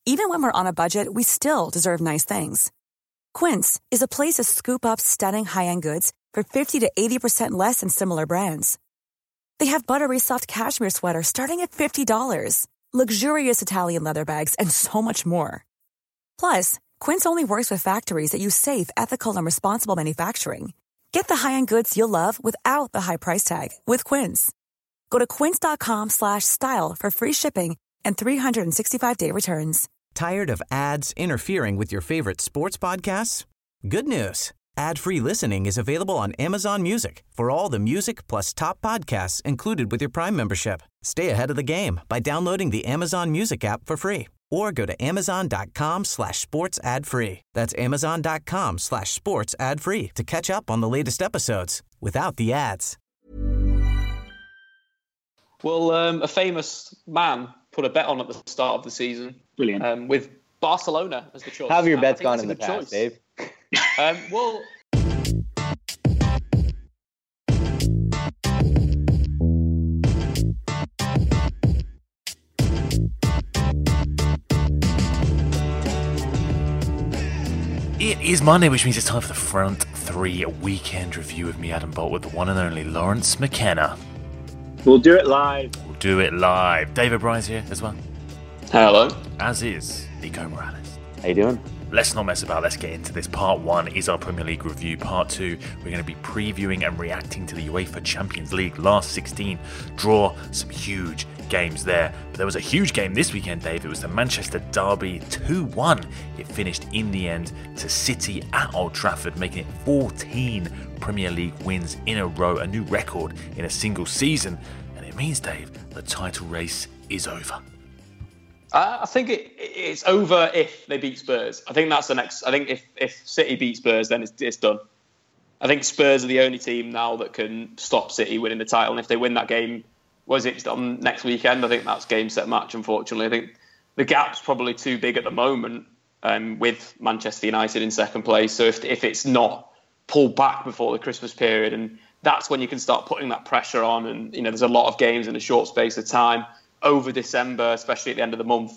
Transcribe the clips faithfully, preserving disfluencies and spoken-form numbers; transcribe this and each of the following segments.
Even when we're on a budget, we still deserve nice things. Quince is a place to scoop up stunning high-end goods for fifty to eighty percent less than similar brands. They have buttery soft cashmere sweaters starting at fifty dollars, luxurious Italian leather bags, and so much more. Plus, Quince only works with factories that use safe, ethical, and responsible manufacturing. Get the high-end goods you'll love without the high price tag with Quince. Go to quince.com slash style for free shipping and three sixty-five day returns. Tired of ads interfering with your favorite sports podcasts? Good news. Ad-free listening is available on Amazon Music for all the music plus top podcasts included with your Prime membership. Stay ahead of the game by downloading the Amazon Music app for free or go to amazon.com slash sports ad free. That's amazon.com slash sports ad free to catch up on the latest episodes without the ads. Well, um, a famous man put a bet on at the start of the season. Brilliant. Um, with Barcelona as the choice. How have your I bets think gone that's in a the good past, choice. Dave? Um, well, it is Monday, which means it's time for the Front Three weekend review with me, Adam Bolt, with the one and only Lawrence McKenna. We'll do it live. We'll do it live. David Bryce here as well. hello. As is Nico Morales. How you doing? Let's not mess about, let's get into this. Part one is our Premier League review. Part two, we're going to be previewing and reacting to the UEFA Champions League last sixteen draw. Some huge games there. But there was a huge game this weekend, Dave. It was the Manchester Derby two one. It finished in the end to City at Old Trafford, making it fourteen Premier League wins in a row, a new record in a single season. And it means, Dave, the title race is over. I think it, it's over if they beat Spurs. I think that's the next. I think if, if City beat Spurs, then it's, it's done. I think Spurs are the only team now that can stop City winning the title. And if they win that game, was it on next weekend? I think that's game, set, match, unfortunately. I think the gap's probably too big at the moment um, with Manchester United in second place. So if if it's not pulled back before the Christmas period, and that's when you can start putting that pressure on. And, you know, there's a lot of games in a short space of time over December, especially at the end of the month.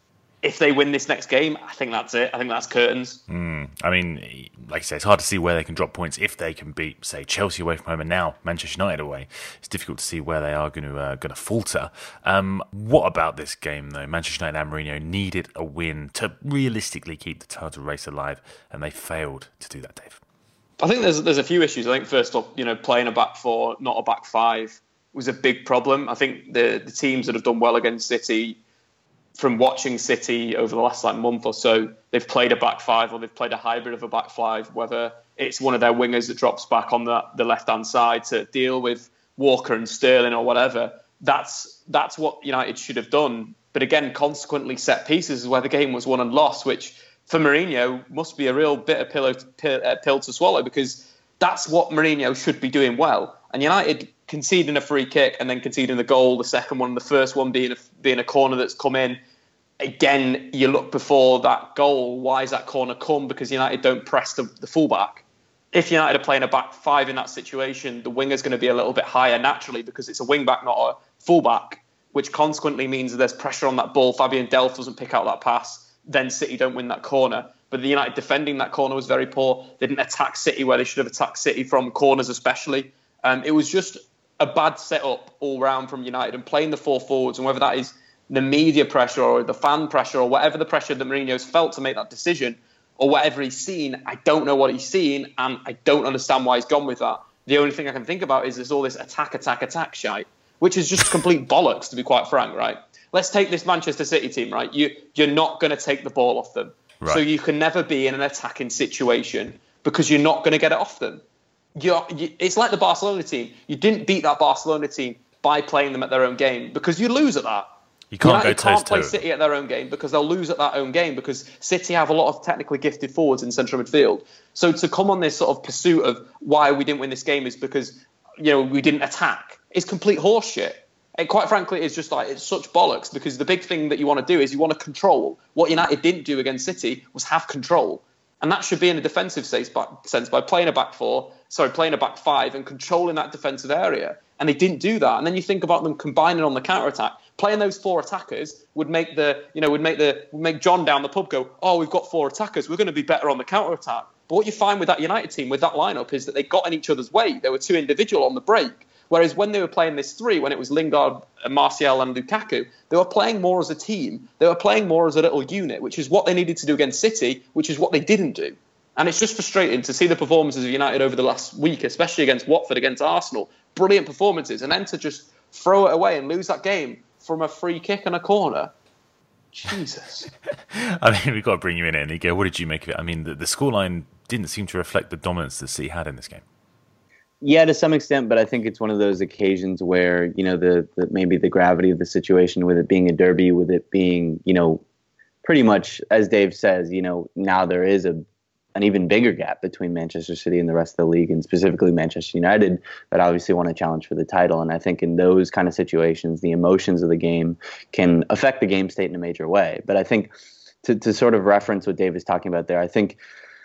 If they win this next game, I think that's it. I think that's curtains. Mm, I mean, like I say, it's hard to see where they can drop points if they can beat, say, Chelsea away from home and now Manchester United away. It's difficult to see where they are going to uh, going to falter. Um, what about this game, though? Manchester United and Mourinho needed a win to realistically keep the title race alive, and they failed to do that, Dave. I think there's there's a few issues. I think first up, you know, playing a back four, not a back five, was a big problem. I think the the teams that have done well against City, from watching City over the last like month or so, they've played a back five or they've played a hybrid of a back five, whether it's one of their wingers that drops back on the, the left-hand side to deal with Walker and Sterling or whatever. That's that's what United should have done. But again, consequently, set pieces is where the game was won and lost, which for Mourinho must be a real bitter pill, pill, uh, pill to swallow, because that's what Mourinho should be doing well. And United conceding a free kick and then conceding the goal, the second one, the first one being a, being a corner that's come in. Again, you look before that goal, why is that corner come? Because United don't press the, the fullback. If United are playing a back five in that situation, the winger's going to be a little bit higher naturally because it's a wing back, not a fullback, which consequently means that there's pressure on that ball. Fabian Delph doesn't pick out that pass, then City don't win that corner. But the United defending that corner was very poor. They didn't attack City where they should have attacked City from corners especially. Um, it was just a bad setup all round from United, and playing the four forwards, and whether that is the media pressure or the fan pressure or whatever the pressure that Mourinho's felt to make that decision or whatever he's seen, I don't know what he's seen, and I don't understand why he's gone with that. The only thing I can think about is there's all this attack, attack, attack shite, which is just complete bollocks, to be quite frank, right? Let's take this Manchester City team, right? You, you're not going to take the ball off them. Right. So you can never be in an attacking situation because you're not going to get it off them. You're, you, it's like the Barcelona team. You didn't beat that Barcelona team by playing them at their own game because you lose at that. You can't United go can't toes play to City at their own game because they'll lose at that own game because City have a lot of technically gifted forwards in central midfield. So to come on this sort of pursuit of why we didn't win this game is because, you know, we didn't attack. It's complete horseshit. And quite frankly, it's just like, it's such bollocks because the big thing that you want to do is you want to control. What United didn't do against City was have control. And that should be in a defensive sense by playing a back four, sorry, playing a back five and controlling that defensive area. And they didn't do that. And then you think about them combining on the counter-attack Playing those four attackers would make the, you know, would make the would make John down the pub go, oh, we've got four attackers, we're going to be better on the counter attack. But what you find with that United team, with that lineup, is that they got in each other's way. They were too individual on the break. Whereas when they were playing this three, when it was Lingard, Martial and Lukaku, they were playing more as a team. They were playing more as a little unit, which is what they needed to do against City, which is what they didn't do. And it's just frustrating to see the performances of United over the last week, especially against Watford, against Arsenal. Brilliant performances. And then to just throw it away and lose that game from a free kick and a corner. Jesus. I mean, we've got to bring you in here, Nico. What did you make of it? I mean, the, the scoreline didn't seem to reflect the dominance that City had in this game. Yeah, to some extent, but I think it's one of those occasions where, you know, the, the maybe the gravity of the situation, with it being a derby, with it being, you know, pretty much, as Dave says, you know, now there is a an even bigger gap between Manchester City and the rest of the league, and specifically Manchester United, that obviously want to challenge for the title. And I think in those kind of situations, the emotions of the game can affect the game state in a major way. But I think to, to sort of reference what Dave is talking about there, I think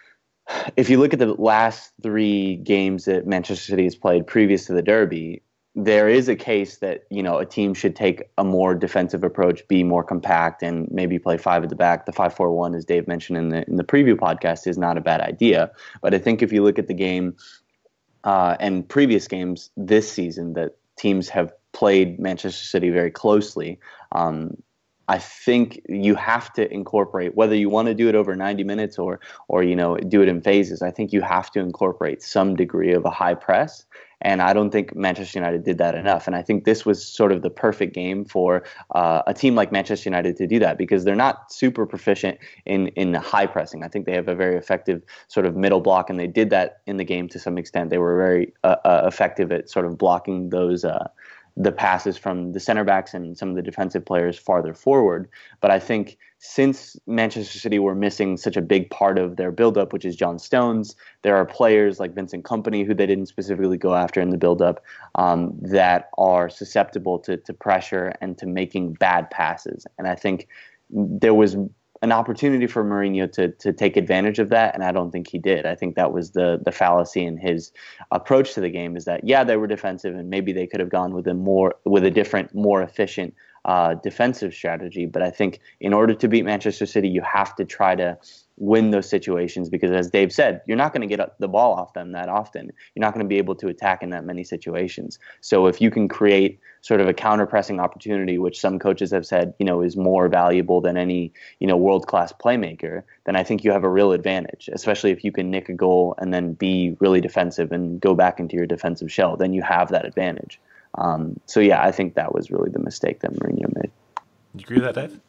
if you look at the last three games that Manchester City has played previous to the derby, there is a case that, you know, a team should take a more defensive approach, be more compact, and maybe play five at the back. The five four one, as Dave mentioned in the in the preview podcast, is not a bad idea. But I think if you look at the game uh, and previous games this season that teams have played Manchester City very closely, um, I think you have to incorporate, whether you want to do it over ninety minutes or, or you know, do it in phases, I think you have to incorporate some degree of a high press. And I don't think Manchester United did that enough. And I think this was sort of the perfect game for uh, a team like Manchester United to do that, because they're not super proficient in, in high pressing. I think they have a very effective sort of middle block, and they did that in the game to some extent. They were very uh, uh, effective at sort of blocking those uh, the passes from the center backs and some of the defensive players farther forward. But I think since Manchester City were missing such a big part of their build-up, which is John Stones, there are players like Vincent Kompany, who they didn't specifically go after in the build-up, um, that are susceptible to, to pressure and to making bad passes. And I think there was an opportunity for Mourinho to to take advantage of that, and I don't think he did. I think that was the the fallacy in his approach to the game, is that, yeah, they were defensive, and maybe they could have gone with a more with a different, more efficient uh, defensive strategy. But I think in order to beat Manchester City, you have to try to win those situations, because, as Dave said, you're not going to get the ball off them that often. You're not going to be able to attack in that many situations. So if you can create sort of a counter-pressing opportunity, which some coaches have said, you know, is more valuable than any, you know, world-class playmaker, then I think you have a real advantage, especially if you can nick a goal and then be really defensive and go back into your defensive shell. Then you have that advantage. Um, so, yeah, I think that was really the mistake that Mourinho made. You agree with that, Dave?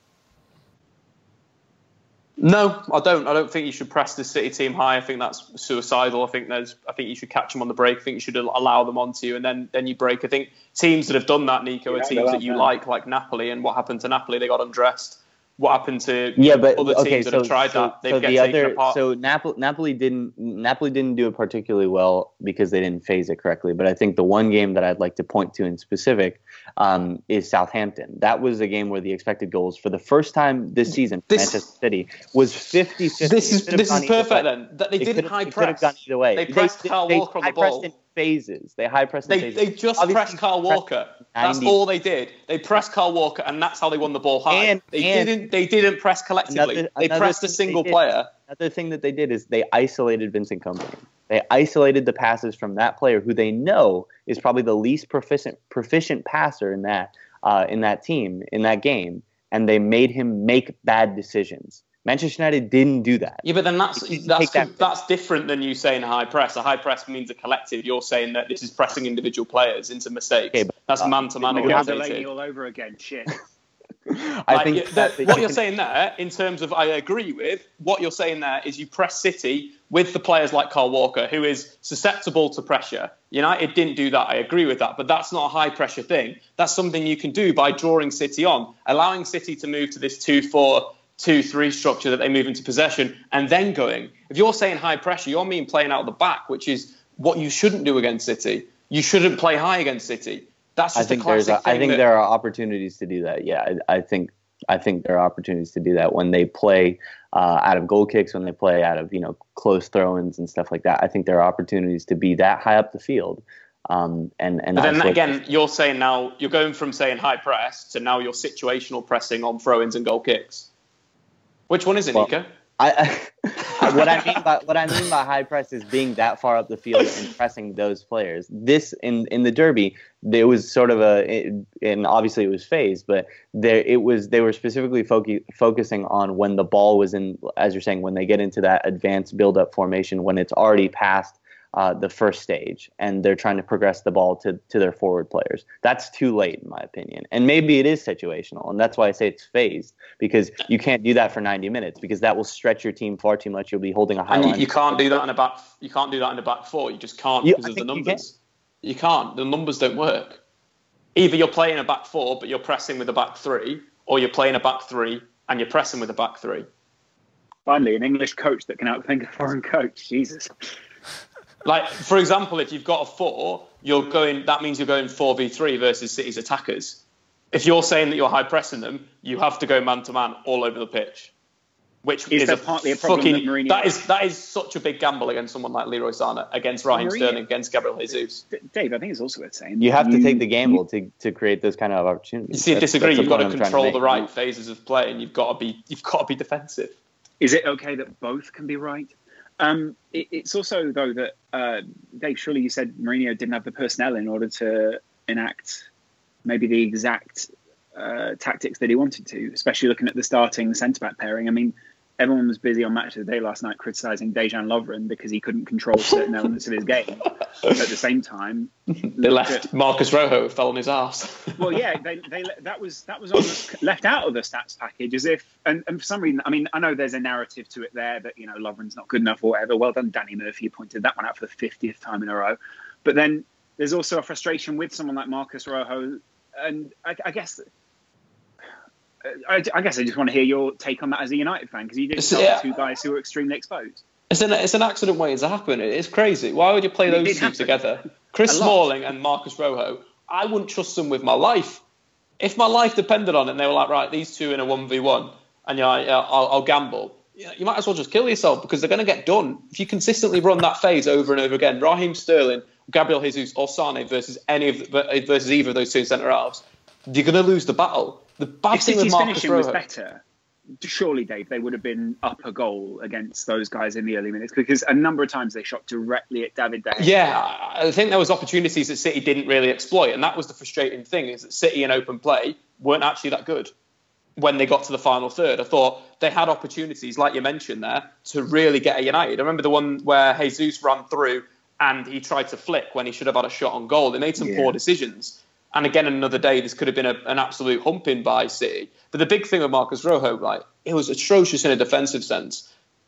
No, I don't. I don't think you should press the City team high. I think that's suicidal. I think there's. I think you should catch them on the break. I think you should allow them onto you, and then then you break. I think teams that have done that, Nico, Yeah, are teams that you that. like, like Napoli. And what happened to Napoli? They got undressed. What happened to Yeah, but other teams okay, that so, have tried so, that? They so get the taken other, apart. so Napoli, Napoli didn't Napoli didn't do it particularly well because they didn't phase it correctly. But I think the one game that I'd like to point to in specific um, is Southampton. That was a game where the expected goals for the first time this season, This- Manchester City, was fifty fifty. This is It could have this is gone either perfect way. then. That they It didn't could have- high it could have press. gone either way. They pressed Kyle they Walker on the high pressed ball. in phases. They high pressed in They, phases. they just Obviously, pressed Kyle pressed Walker. That's ninety all they did. They pressed Kyle Walker, and that's how they won the ball high. And- they and- didn't. They didn't press collectively. Another- they another pressed a thing single they did- player. Another thing that they did is they isolated Vincent Kompany. They isolated the passes from that player who they know is probably the least proficient proficient passer in that uh, in that team, in that game, and they made him make bad decisions. Manchester United didn't do that. Yeah, but then that's They didn't that's take that- that's different than you saying a high press. A high press means a collective. You're saying that this is pressing individual players into mistakes. Okay, but, that's uh, man to man Like Delaney orientated. all over again. Shit. I Like, think yeah, that that- what you're saying there, in terms of, I agree with, what you're saying there is you press City with the players like Kyle Walker, who is susceptible to pressure. United didn't do that. I agree with that. But that's not a high pressure thing. That's something you can do by drawing City on, allowing City to move to this two four two three structure that they move into possession, and then going. If you're saying high pressure, you're mean playing out the back, which is what you shouldn't do against City. You shouldn't play high against City. That's I just think a classic there's a, thing I think that- there are opportunities to do that. Yeah, I, I think I think there are opportunities to do that when they play uh, out of goal kicks, when they play out of, you know, close throw-ins and stuff like that. I think there are opportunities to be that high up the field. Um, and and but then what, again, you're saying now you're going from saying high press to now you're situational pressing on throw-ins and goal kicks. Which one is it, well, Nico? I, I, what I mean by what I mean by high press is being that far up the field and pressing those players. This in in the Derby, there was sort of a, it, and obviously it was phased, but there it was. They were specifically focus, focusing on when the ball was in, as you're saying, when they get into that advanced build-up formation, when it's already past uh, the first stage, and they're trying to progress the ball to to their forward players. That's too late, in my opinion. And maybe it is situational, and that's why I say it's phased, because you can't do that for ninety minutes, because that will stretch your team far too much. You'll be holding a high and line. You, you can't do that in a back. You can't do that in a back four. You just can't because of the numbers. You, you can't. The numbers don't work. Either you're playing a back four, but you're pressing with a back three, or you're playing a back three and you're pressing with a back three. Finally, an English coach that can outthink a foreign coach. Jesus. Like, for example, if you've got a four, you're going. That means you're going four v three versus City's attackers. If you're saying that you're high pressing them, you have to go man to man all over the pitch, which is, is a partly a problem fucking. That, Mourinho... that is that is such a big gamble against someone like Leroy Sané, against Raheem Mourinho... Sterling, against Gabriel Jesus. Dave, I think it's also worth saying you have you, to take the gamble you... to, to create those kind of opportunities. You see, I disagree. That's you've got to I'm control to the right phases of play, and you've got to be you've got to be defensive. Is it okay that both can be right? Um, it, it's also, though, that, uh, Dave, surely you said Mourinho didn't have the personnel in order to enact maybe the exact uh, tactics that he wanted to, especially looking at the starting centre-back pairing. I mean, everyone was busy on Match of the Day last night criticising Dejan Lovren because he couldn't control certain elements of his game. But at the same time... they left at, Marcus Rojo fell on his arse. Well, yeah, they, they, that was that was on the, left out of the stats package as if... And, and for some reason, I mean, I know there's a narrative to it there that, you know, Lovren's not good enough or whatever. Well done, Danny Murphy. You pointed that one out for the fiftieth time in a row. But then there's also a frustration with someone like Marcus Rojo. And I, I guess... I, I guess I just want to hear your take on that as a United fan, because you did start yeah. with two guys who were extremely exposed. It's an it's an accident waiting to happen. It's crazy. Why would you play those two together? Chris Smalling and Marcus Rojo. I wouldn't trust them with my life. If my life depended on it, and they were like, right, these two in a one v one, and you're like, I'll, I'll gamble. You might as well just kill yourself, because they're going to get done if you consistently run that phase over and over again. Raheem Sterling, Gabriel Jesus, or Sané versus any of the, versus either of those two centre halves, you're going to lose the battle. The bad if thing City's with Marcus finishing Rojo was better, surely, Dave, they would have been up a goal against those guys in the early minutes, because a number of times they shot directly at David De Gea. Yeah, I think there was opportunities that City didn't really exploit, and that was the frustrating thing, is that City in open play weren't actually that good when they got to the final third. I thought they had opportunities, like you mentioned there, to really get at United. I remember the one where Jesus ran through and he tried to flick when he should have had a shot on goal. They made some yeah. poor decisions. And again, another day, this could have been a, an absolute humping by City. But the big thing with Marcus Rojo, like, it was atrocious in a defensive sense.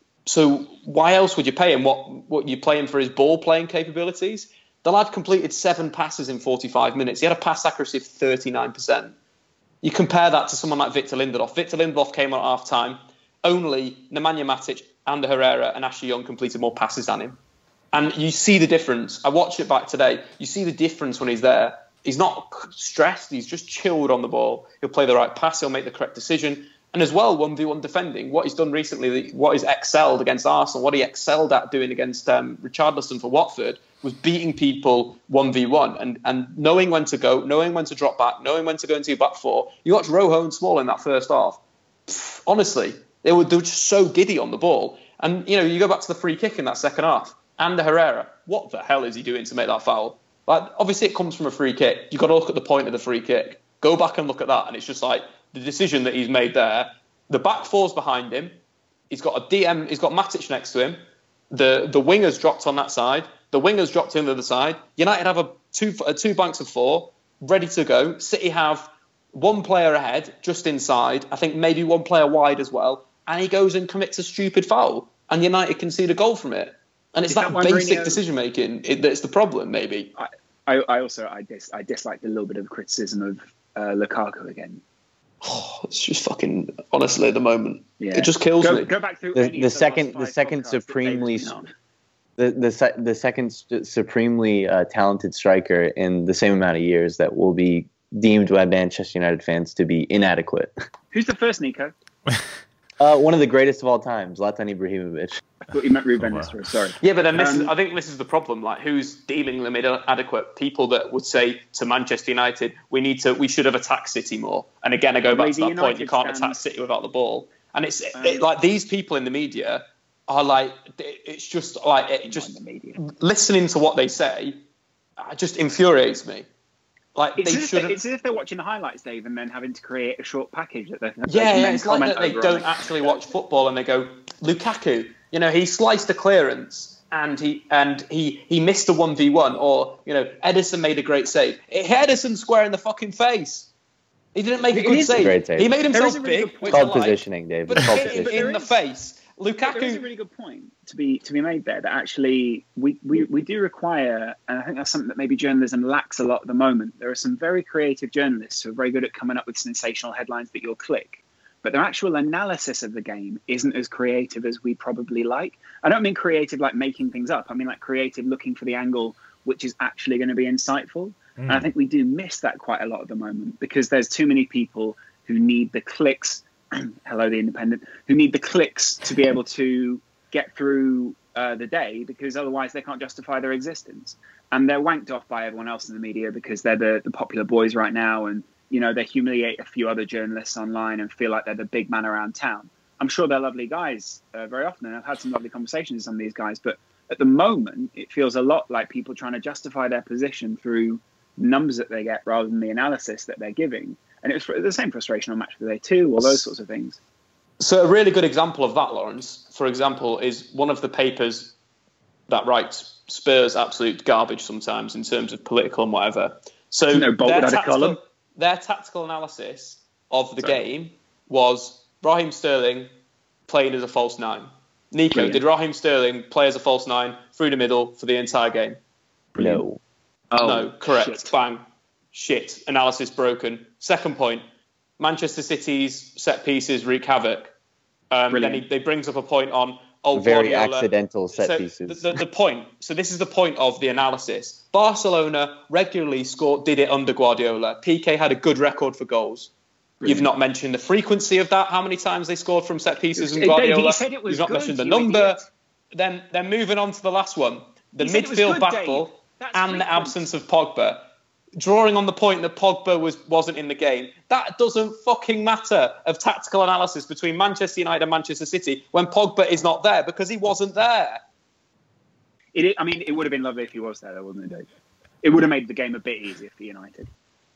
So why else would you pay him? What what you pay him for his ball playing capabilities? The lad completed seven passes in forty-five minutes. He had a pass accuracy of thirty-nine percent. You compare that to someone like Victor Lindelof. Victor Lindelof came on at half time. Only Nemanja Matic, Ander Herrera, and Ashley Young completed more passes than him. And you see the difference. I watched it back today. You see the difference when he's there. He's not stressed. He's just chilled on the ball. He'll play the right pass. He'll make the correct decision. And as well, one v one defending. What he's done recently, what he's excelled against Arsenal, what he excelled at doing against um, Richarlison for Watford, was beating people one v one and, and knowing when to go, knowing when to drop back, knowing when to go into your back four. You watch Rojo and Small in that first half. Pff, honestly, they were, they were just so giddy on the ball. And, you know, you go back to the free kick in that second half. Ander Herrera, what the hell is he doing to make that foul? Like, obviously, it comes from a free kick. You've got to look at the point of the free kick. Go back and look at that, and it's just like the decision that he's made there. The back four's behind him. He's got a D M. He's got Matic next to him. The the wingers dropped on that side. The wingers dropped on the other side. United have a two a two banks of four ready to go. City have one player ahead, just inside. I think maybe one player wide as well. And he goes and commits a stupid foul, and United concede a goal from it. And it's that, that basic Mourinho... decision making that's the problem, maybe. I, I, I also I dis I dislike a little bit of criticism of uh, Lukaku again. Oh, it's just fucking honestly at the moment. Yeah. It just kills go, me. Go back through the, any the of the second the second supremely the the the second supremely uh, talented striker in the same amount of years that will be deemed by Manchester United fans to be inadequate. Who's the first, Nico? Uh, one of the greatest of all time, Zlatan Ibrahimovic. I thought you meant Ruben oh, wow. Nistelrooy, sorry. Yeah, but then this um, is, I think this is the problem. Like, who's deeming them inadequate? People that would say to Manchester United, we need to, we should have attacked City more. And again, I go back to that United point, you can't stands. attack City without the ball. And it's um, it, like these people in the media are like, it's just like, it just listening to what they say, it just infuriates me. Like it's, they as they, it's as if they're watching the highlights, Dave, and then having to create a short package that they yeah, they yeah it's like that they don't actually watch football and they go, Lukaku, you know, he sliced a clearance and he and he he missed a one v one, or you know, Ederson made a great save. It hit Ederson square in the fucking face. He didn't make a good save. A great save. He made himself really big. It's called positioning, Dave. But hit in the face. Lukaku. There is a really good point to be to be made there that actually we, we, we do require, and I think that's something that maybe journalism lacks a lot at the moment. There are some very creative journalists who are very good at coming up with sensational headlines that you'll click, but their actual analysis of the game isn't as creative as we probably like. I don't mean creative like making things up. I mean like creative looking for the angle which is actually going to be insightful. Mm. And I think we do miss that quite a lot at the moment because there's too many people who need the clicks. Hello, The Independent, who need the clicks to be able to get through uh, the day because otherwise they can't justify their existence. And they're wanked off by everyone else in the media because they're the, the popular boys right now. And, you know, they humiliate a few other journalists online and feel like they're the big man around town. I'm sure they're lovely guys uh, very often. And I've had some lovely conversations with some of these guys. But at the moment, it feels a lot like people trying to justify their position through numbers that they get rather than the analysis that they're giving. And it was the same frustration on Match of the Day too, all those sorts of things. So a really good example of that, Lawrence, for example, is one of the papers that writes Spurs absolute garbage sometimes in terms of political and whatever. So no, their, tactical, their tactical analysis of the Sorry. game was Raheem Sterling playing as a false nine. Nico, Brilliant. Did Raheem Sterling play as a false nine through the middle for the entire game? Brilliant. No. Oh, no, correct. Shit. Bang. Shit. Analysis broken. Second point. Manchester City's set pieces wreak havoc. Um, then he, they brings up a point on oh, very Guardiola. accidental set so pieces. The, the, the point. So this is the point of the analysis. Barcelona regularly scored, did it under Guardiola. P K had a good record for goals. Brilliant. You've not mentioned the frequency of that. How many times they scored from set pieces and Guardiola? Dave, said it was You've not good, mentioned the you number. Idiot. Then, then moving on to the last one, the he midfield battle and the absence of Pogba. Drawing on the point that Pogba was, wasn't in the game, that doesn't fucking matter of tactical analysis between Manchester United and Manchester City when Pogba is not there because he wasn't there. It, I mean, it would have been lovely if he was there, though, wouldn't it, Dave? It would have made the game a bit easier for United.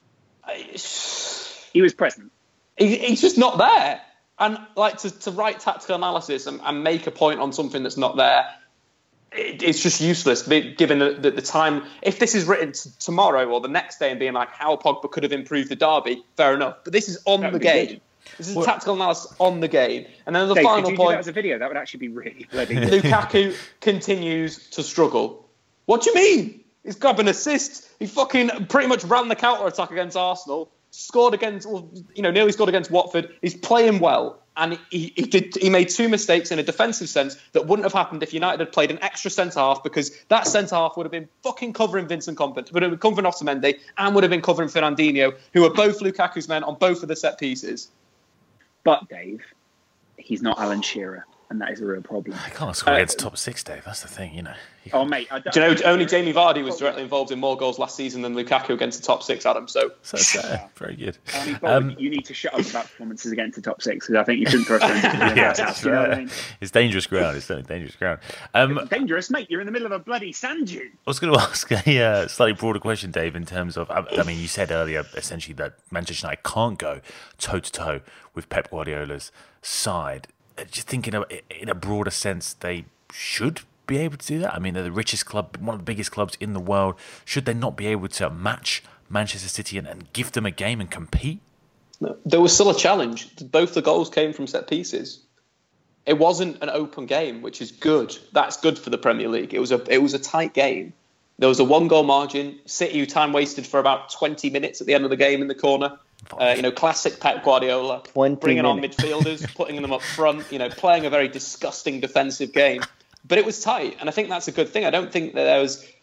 He was present. He, he's just not there. And like to, to write tactical analysis and, and make a point on something that's not there, it, it's just useless given the, the, the time. If this is written t- tomorrow or the next day and being like how Pogba could have improved the derby, fair enough. But this is on the game. Good. This is well, tactical analysis on the game. And then the Dave, final could you point. do that as a video? That would actually be really bloody good. Lukaku continues to struggle. What do you mean? He's got an assist. He fucking pretty much ran the counter attack against Arsenal. Scored against, well, you know, nearly scored against Watford. He's playing well, and he, he did. He made two mistakes in a defensive sense that wouldn't have happened if United had played an extra centre half, because that centre half would have been fucking covering Vincent Kompany, would have been covering Otamendi, and would have been covering Fernandinho, who are both Lukaku's men on both of the set pieces. But Dave, he's not Alan Shearer, and that is a real problem. I can't score uh, against top six, Dave. That's the thing, you know. You oh, mate. I don't, do you know, only Jamie Vardy was directly involved in more goals last season than Lukaku against the top six, Adam. So, so, so very good. I mean, Bob, um, you need to shut up about performances against the top six, because I think you shouldn't throw stones into the yeah, house. You know what I mean? It's dangerous ground. It's certainly dangerous ground. Um, it's dangerous, mate. You're in the middle of a bloody sand dune. I was going to ask a uh, slightly broader question, Dave, in terms of, I, I mean, you said earlier, essentially, that Manchester United can't go toe-to-toe with Pep Guardiola's side. Just thinking of, in a broader sense, they should be able to do that. I mean, they're the richest club, one of the biggest clubs in the world. Should they not be able to match Manchester City and, and give them a game and compete? No, there was still a challenge. Both the goals came from set pieces. It wasn't an open game, which is good. That's good for the Premier League. It was a it was a tight game. There was a one goal margin. City, who time wasted for about twenty minutes at the end of the game in the corner. Uh, you know, classic Pep Guardiola, bringing on midfielders, putting them up front, you know, playing a very disgusting defensive game. But it was tight, and I think that's a good thing. I don't think that there was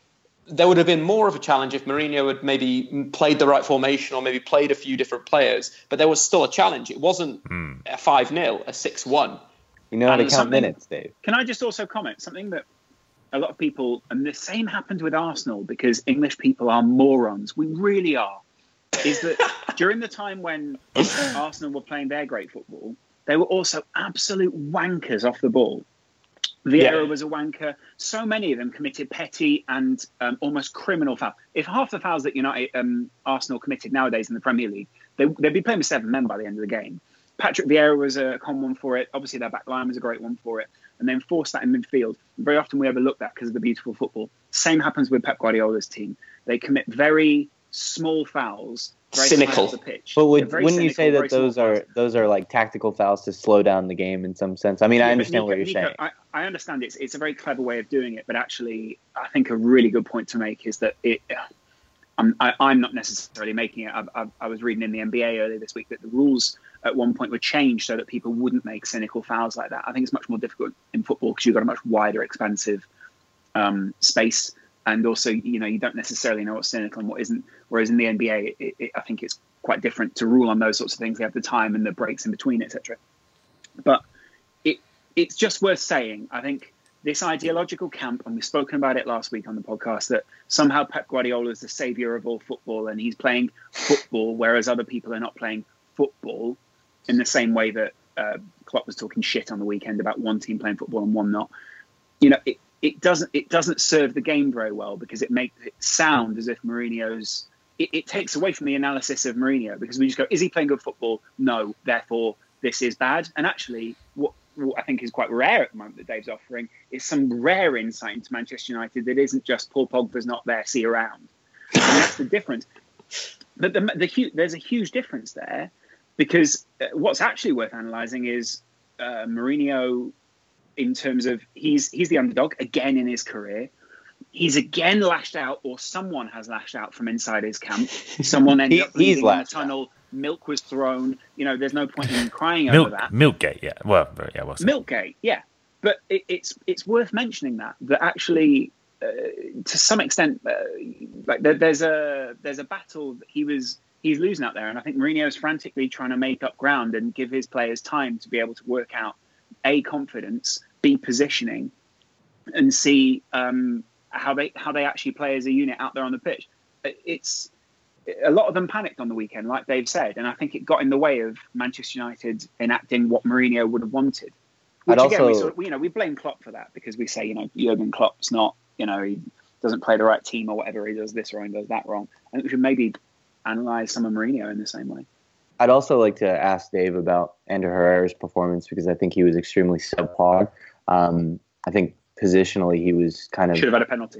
there would have been more of a challenge if Mourinho had maybe played the right formation or maybe played a few different players. But there was still a challenge. It wasn't mm. a five nil, a six one. You know how to count minutes, Dave. Can I just also comment something that a lot of people, and the same happened with Arsenal because English people are morons. We really are. Is that during the time when Arsenal were playing their great football, they were also absolute wankers off the ball. Vieira yeah. was a wanker. So many of them committed petty and um, almost criminal fouls. If half the fouls that United, um, Arsenal committed nowadays in the Premier League, they, they'd be playing with seven men by the end of the game. Patrick Vieira was a common one for it. Obviously, their back line was a great one for it. And then force that in midfield. Very often we overlook that because of the beautiful football. Same happens with Pep Guardiola's team. They commit very small fouls. Very cynical. The pitch. But would, wouldn't cynical, you say that those are fouls. those are like tactical fouls to slow down the game in some sense? I mean, yeah, I understand Nico, what you're Nico, saying. I, I understand it's it's a very clever way of doing it, but actually, I think a really good point to make is that it. I'm I, I'm not necessarily making it. I, I, I was reading in the N B A earlier this week that the rules at one point were changed so that people wouldn't make cynical fouls like that. I think it's much more difficult in football because you've got a much wider, expansive um, space. And also, you know, you don't necessarily know what's cynical and what isn't. Whereas in the N B A, it, it, I think it's quite different to rule on those sorts of things. They have the time and the breaks in between, et cetera. But it it's just worth saying, I think, this ideological camp, and we've spoken about it last week on the podcast, that somehow Pep Guardiola is the saviour of all football and he's playing football, whereas other people are not playing football in the same way that uh, Klopp was talking shit on the weekend about one team playing football and one not. You know, it, It doesn't. It doesn't serve the game very well because it makes it sound as if Mourinho's. It, it takes away from the analysis of Mourinho because we just go, is he playing good football? No. Therefore, this is bad. And actually, what, what I think is quite rare at the moment that Dave's offering is some rare insight into Manchester United that isn't just Paul Pogba's not there, see around. And that's the difference. But the, the, there's a huge difference there because what's actually worth analysing is uh, Mourinho. In terms of he's he's the underdog again in his career. He's again lashed out, or someone has lashed out from inside his camp. Someone ended he, up leaving in the tunnel. Out. Milk was thrown. You know, there's no point in crying Milk, over that. Milkgate, yeah. Well, yeah, what's Milkgate, yeah. But it, it's it's worth mentioning that that actually, uh, to some extent, uh, like there, there's a there's a battle that he was he's losing out there, and I think Mourinho's frantically trying to make up ground and give his players time to be able to work out A, confidence, B, positioning, and see um, how they how they actually play as a unit out there on the pitch. It's a lot of them panicked on the weekend, like Dave said, and I think it got in the way of Manchester United enacting what Mourinho would have wanted. Which I'd again, also... we sort of, you know, we blame Klopp for that because we say, you know, Jurgen Klopp's not, you know, he doesn't play the right team or whatever. He does this wrong, he does that wrong. I think we should maybe analyse some of Mourinho in the same way. I'd also like to ask Dave about Ander Herrera's performance because I think he was extremely subpar. Um, I think positionally he was kind of... Should have had a penalty.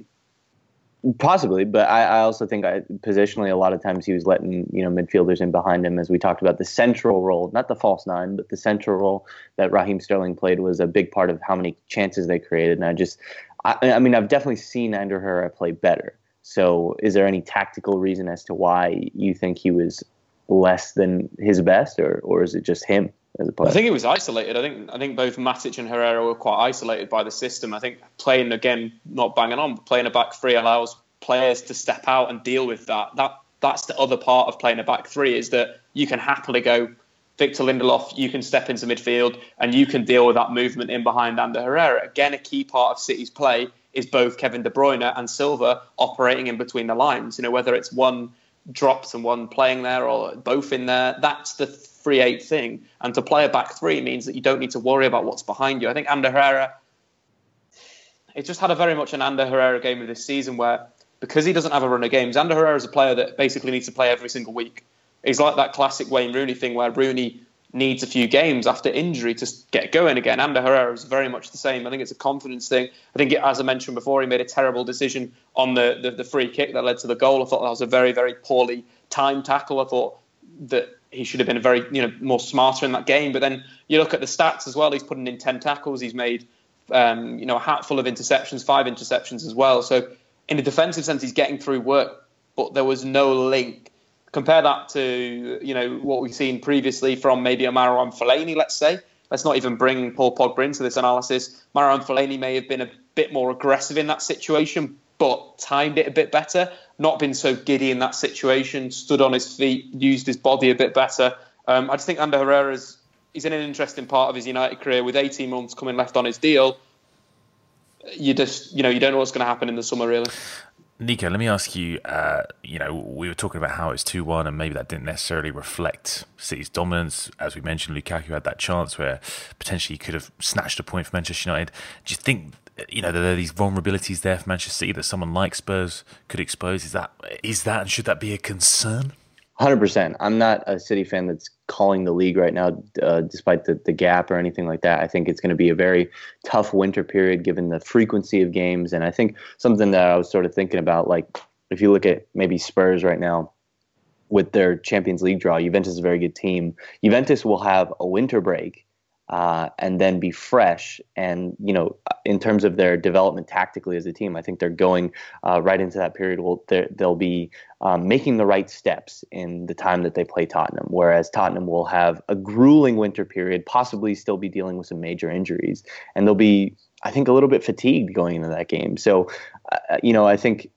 Possibly, but I, I also think I, positionally a lot of times he was letting, you know, midfielders in behind him, as we talked about. The central role, not the false nine, but the central role that Raheem Sterling played was a big part of how many chances they created. And I just, I, I mean, I've definitely seen Ander Herrera play better. So is there any tactical reason as to why you think he was less than his best, or or is it just him as a player? I think he was isolated. I think I think both Matic and Herrera were quite isolated by the system. I think playing, again, not banging on, but playing a back three allows players to step out and deal with that. That that's the other part of playing a back three, is that you can happily go Victor Lindelof, you can step into midfield and you can deal with that movement in behind Ander Herrera. Again, a key part of City's play is both Kevin De Bruyne and Silva operating in between the lines. You know, whether it's one drops and one playing there or both in there, that's the three eight thing. And to play a back three means that you don't need to worry about what's behind you. I think Ander Herrera, it just had a very much an Ander Herrera game of this season where, because he doesn't have a run of games, Ander Herrera is a player that basically needs to play every single week. He's like that classic Wayne Rooney thing where Rooney needs a few games after injury to get going again. Ander Herrera is very much the same. I think it's a confidence thing. I think, it, as I mentioned before, he made a terrible decision on the, the, the free kick that led to the goal. I thought that was a very, very poorly timed tackle. I thought that he should have been a very, you know, more smarter in that game. But then you look at the stats as well. He's putting in ten tackles. He's made, um, you know, a hatful of interceptions, five interceptions as well. So in a defensive sense, he's getting through work, but there was no link. Compare that to, you know, what we've seen previously from maybe a Marouane Fellaini, let's say. Let's not even bring Paul Pogba into this analysis. Marouane Fellaini may have been a bit more aggressive in that situation, but timed it a bit better. Not been so giddy in that situation. Stood on his feet, used his body a bit better. Um, I just think Ander Herrera's he's in an interesting part of his United career with eighteen months coming left on his deal. You just you know you don't know what's going to happen in the summer, really. Nico, let me ask you, uh, you know, we were talking about how it's two one and maybe that didn't necessarily reflect City's dominance. As we mentioned, Lukaku had that chance where potentially he could have snatched a point for Manchester United. Do you think, you know, there are these vulnerabilities there for Manchester City that someone like Spurs could expose? Is that, is that and should that be a concern? one hundred percent. I'm not a City fan that's calling the league right now, uh, despite the, the gap or anything like that. I think it's going to be a very tough winter period given the frequency of games. And I think something that I was sort of thinking about, like if you look at maybe Spurs right now with their Champions League draw, Juventus is a very good team. Juventus will have a winter break uh, and then be fresh. And, you know, in terms of their development tactically as a team, I think they're going uh, right into that period. Well, they'll be um, making the right steps in the time that they play Tottenham, whereas Tottenham will have a grueling winter period, possibly still be dealing with some major injuries. And they'll be, I think, a little bit fatigued going into that game. So, uh, you know, I think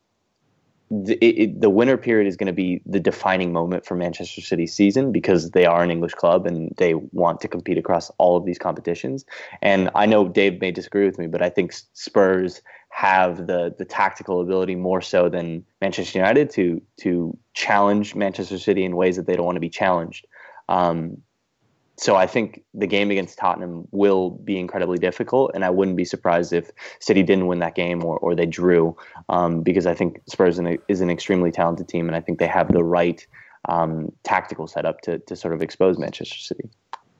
The, it, the winter period is going to be the defining moment for Manchester City's season because they are an English club and they want to compete across all of these competitions. And I know Dave may disagree with me, but I think Spurs have the the tactical ability more so than Manchester United to to challenge Manchester City in ways that they don't want to be challenged. Um, So I think the game against Tottenham will be incredibly difficult, and I wouldn't be surprised if City didn't win that game or, or they drew, um, because I think Spurs is an extremely talented team, and I think they have the right um, tactical setup to, to sort of expose Manchester City.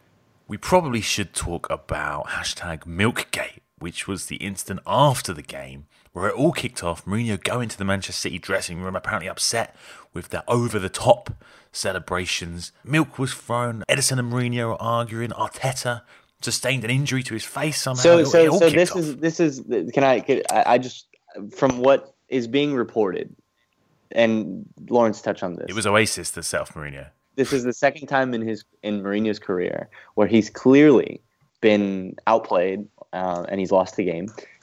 We probably should talk about hashtag Milkgate, which was the instant after the game where it all kicked off. Mourinho going to the Manchester City dressing room, apparently upset with the over-the-top celebrations. Milk was thrown. Ederson and Mourinho are arguing. Arteta sustained an injury to his face somehow. So, it, so, it all so kicked this off. is this is. Can I? Can, I I just from what is being reported, and Lawrence touched on this. It was Oasis that set off Mourinho. This is the second time in his in Mourinho's career where he's clearly been outplayed uh, and he's lost the game,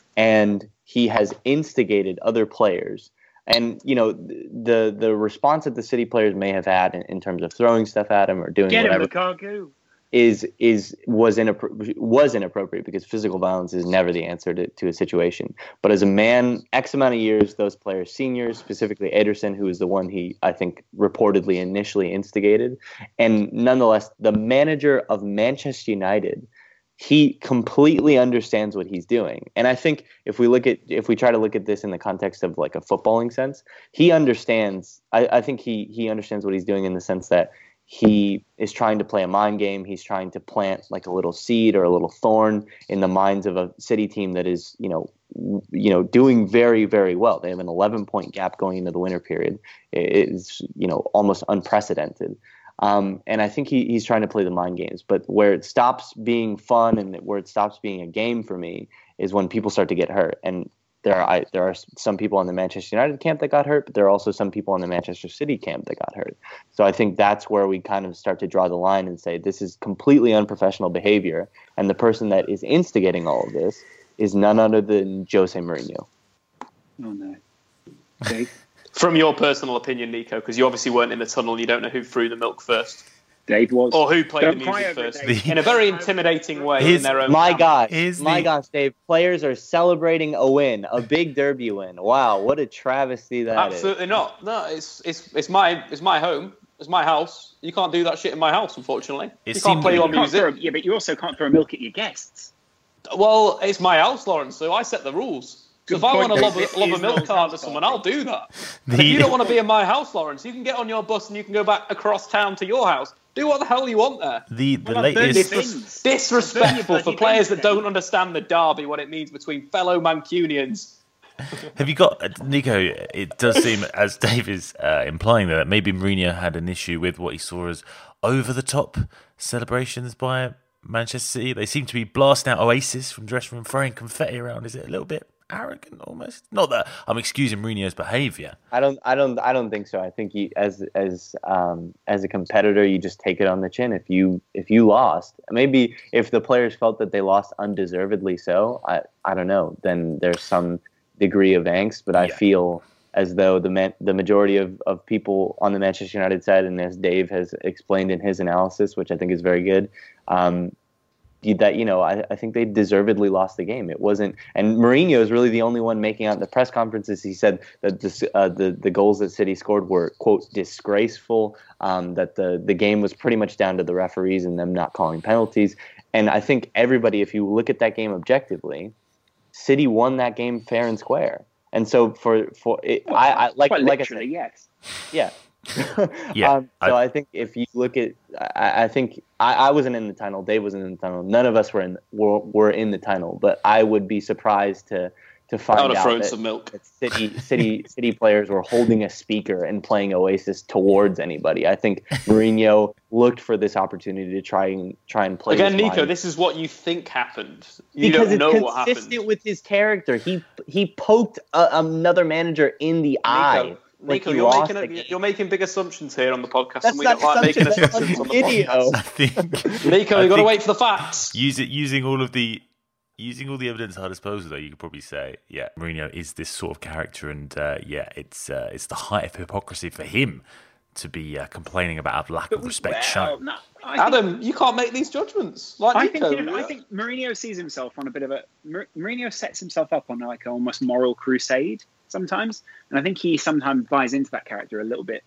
and he has instigated other players. And, you know, the the response that the City players may have had in, in terms of throwing stuff at him or doing Get whatever him, Lukaku. is is was inappro- was inappropriate because physical violence is never the answer to, to a situation. But as a man, X amount of years, those players, seniors, specifically Ederson, who is the one he, I think, reportedly initially instigated, and nonetheless, the manager of Manchester United, he completely understands what he's doing. And I think if we look at if we try to look at this in the context of like a footballing sense, he understands. I, I think he he understands what he's doing in the sense that he is trying to play a mind game. He's trying to plant like a little seed or a little thorn in the minds of a City team that is, you know, you know, doing very, very well. They have an eleven point gap going into the winter period. It is, you know, almost unprecedented. Um, and I think he, he's trying to play the mind games. But where it stops being fun and where it stops being a game for me is when people start to get hurt. And there are I, there are some people on the Manchester United camp that got hurt, but there are also some people on the Manchester City camp that got hurt. So I think that's where we kind of start to draw the line and say this is completely unprofessional behavior. And the person that is instigating all of this is none other than Jose Mourinho. Oh, no. Dave? From your personal opinion, Nico, because you obviously weren't in the tunnel, you don't know who threw the milk first. Dave was. Or who played Don't the cry music over it, first. Dave. In a very intimidating way Here's- in their own My camp. gosh, Is my the- gosh, Dave. Players are celebrating a win, a big derby win. Wow, what a travesty that is. Absolutely not. No, it's it's it's my it's my home. It's my house. You can't do that shit in my house, unfortunately. It you seemed- can't play You your You can't music. throw, yeah, but you also can't throw milk at your guests. Well, it's my house, Lawrence, so I set the rules. So Good if I point, want to Dave. lob It a, lob a is milk Noel's card to house someone, party. I'll do that. The- But if you don't want to be in my house, Lawrence, you can get on your bus and you can go back across town to your house. Do what the hell you want there. The the Well, I've burned latest your bins. Disrespectful Burn for your players bloody that bins, don't understand the derby, what it means between fellow Mancunians. Have you got, uh, Nico, it does seem, as Dave is uh, implying, that maybe Mourinho had an issue with what he saw as over-the-top celebrations by Manchester City. They seem to be blasting out Oasis from dressing room, throwing confetti around. Is it a little bit arrogant almost? Not that I'm excusing Mourinho's behaviour. I don't, I don't, I don't think so. I think you, as as um, as a competitor, you just take it on the chin. If you if you lost, maybe if the players felt that they lost undeservedly, so I I don't know. Then there's some degree of angst, but I Yeah. feel as though the man, the majority of, of people on the Manchester United side, and as Dave has explained in his analysis, which I think is very good, um, that, you know, I, I think they deservedly lost the game. It wasn't, and Mourinho is really the only one making out the press conferences. He said that this, uh, the the goals that City scored were, quote, disgraceful. Um, that the the game was pretty much down to the referees and them not calling penalties. And I think everybody, if you look at that game objectively, City won that game fair and square. And so for for it, Well, I, I like quite like I literally, said, yes. yeah. Yeah, um, so I- I, think if you look at, I, I think I, I wasn't in the tunnel. Dave wasn't in the tunnel. None of us were in were, were in the tunnel. But I would be surprised to to find I would have out thrown that, some milk. that City City City players were holding a speaker and playing Oasis towards anybody. I think Mourinho looked for this opportunity to try and try and play Again, his Nico, mind. this is what you think happened. You Because don't know it's what consistent happened. with his character. He he poked a, another manager in the eye. Nico, Like Nico he you're, lost making the a, game. you're making big assumptions here on the podcast, That's and we not don't like making assumption, that's assumptions on the video. podcast. I think Nico, I you've got to think wait for the facts. use it, using all of the using all the evidence at our disposal, though, you could probably say, yeah, Mourinho is this sort of character, and uh, yeah, it's uh, it's the height of hypocrisy for him to be uh, complaining about a lack of respect Well, shown. no, I think- Adam, you can't make these judgments. Like I Nico, think you know, I think Mourinho sees himself on a bit of a Mourinho Mourinho sets himself up on like an almost moral crusade sometimes, and I think he sometimes buys into that character a little bit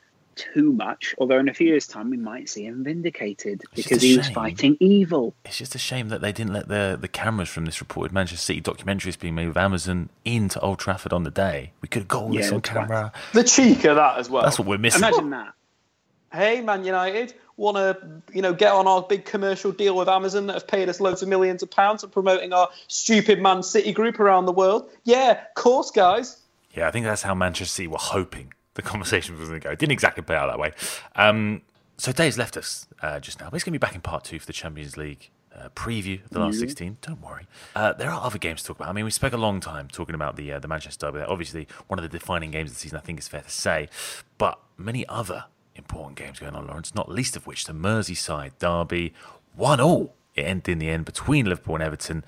too much. Although in a few years' time, we might see him vindicated It's just because a he was shame. fighting evil. It's just a shame that they didn't let the the cameras from this reported Manchester City documentaries being made with Amazon into Old Trafford on the day. We could have got all Yeah, this on that's camera. the cheek of that as well. That's what we're missing. Imagine that. Hey, Man United, want to you know get on our big commercial deal with Amazon that have paid us loads of millions of pounds for promoting our stupid Man City group around the world? Yeah, of course, guys. Yeah, I think that's how Manchester City were hoping the conversation was going to go. It didn't exactly play out that way. Um, so Dave's left us uh, just now, but he's going to be back in part two for the Champions League uh, preview of the last sixteen. Don't worry. Uh, there are other games to talk about. I mean, we spent a long time talking about the uh, the Manchester Derby. Obviously, one of the defining games of the season, I think it's fair to say. But many other important games going on, Lawrence, not least of which the Merseyside Derby. one all. It ended in the end between Liverpool and Everton.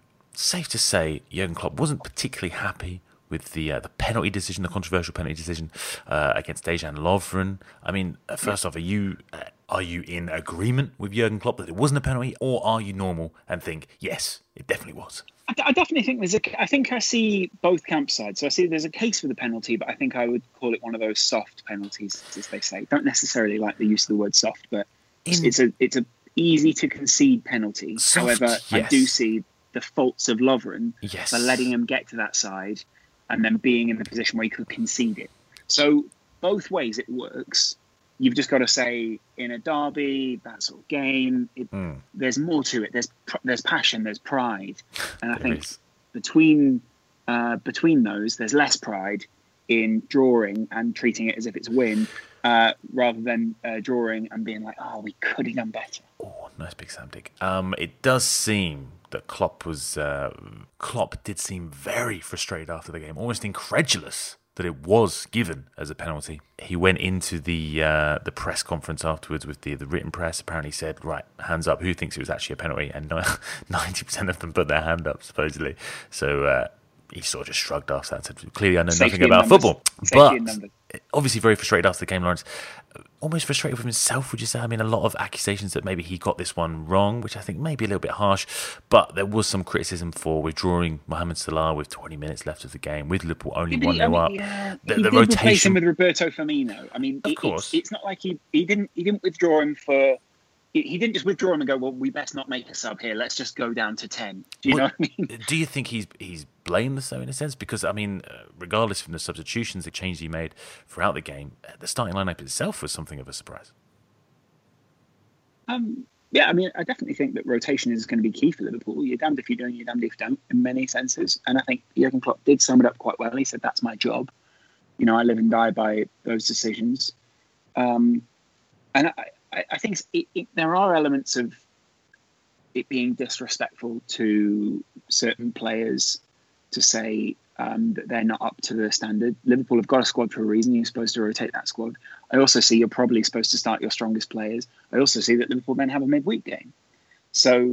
Safe to say, Jurgen Klopp wasn't particularly happy with the uh, the penalty decision, the controversial penalty decision uh, against Dejan Lovren. I mean, uh, first off, are you uh, are you in agreement with Jurgen Klopp that it wasn't a penalty, or are you normal and think yes, it definitely was? I, I definitely think there's a. I think I see both camp sides. So I see there's a case for the penalty, but I think I would call it one of those soft penalties, as they say. Don't necessarily like the use of the word soft, but In- it's a it's a easy to concede penalty. Soft, However, I yes. do see the faults of Lovren Yes. for letting him get to that side and then being in the position where he could concede it. So both ways it works. You've just got to say in a derby, that sort of game, it, Mm. there's more to it. There's pr- there's passion, there's pride, and I There think is. between uh, between those, there's less pride in drawing and treating it as if it's a win, uh, rather than uh, drawing and being like, oh, we could have done better. Oh, nice big Sam Dick. Um, it does seem that Klopp was uh, Klopp did seem very frustrated after the game, almost incredulous that it was given as a penalty. He went into the uh, the press conference afterwards with the, the written press. Apparently said, right, hands up, who thinks it was actually a penalty? And ninety percent of them put their hand up, supposedly. So uh, he sort of just shrugged off that and said, clearly I know Safety nothing in about numbers. football. Safety in But numbers. obviously very frustrated after the game, Lawrence. Almost frustrated with himself, would you say? I mean, a lot of accusations that maybe he got this one wrong, which I think may be a little bit harsh. But there was some criticism for withdrawing Mohamed Salah with twenty minutes left of the game, with Liverpool only one nil up. Yeah, The, he the did replace him rotation. with Roberto Firmino. I mean, Of it- course. it's, it's not like he he didn't he didn't withdraw him for. He he didn't just withdraw him and go, well, we best not make a sub here. Let's just go down to ten. Do you Well, know what I mean? Do you think he's he's blameless though in a sense? Because I mean, uh, regardless from the substitutions, the changes he made throughout the game, uh, the starting lineup itself was something of a surprise. Um, yeah, I mean, I definitely think that rotation is going to be key for Liverpool. You're damned if you do, and you're damned if you don't, in many senses. And I think Jurgen Klopp did sum it up quite well. He said, "That's my job. You know, I live and die by those decisions." Um, and I, I, I think it, it, there are elements of it being disrespectful to certain players to say um, that they're not up to the standard. Liverpool have got a squad for a reason. You're supposed to rotate that squad. I also see you're probably supposed to start your strongest players. I also see that Liverpool then have a midweek game. So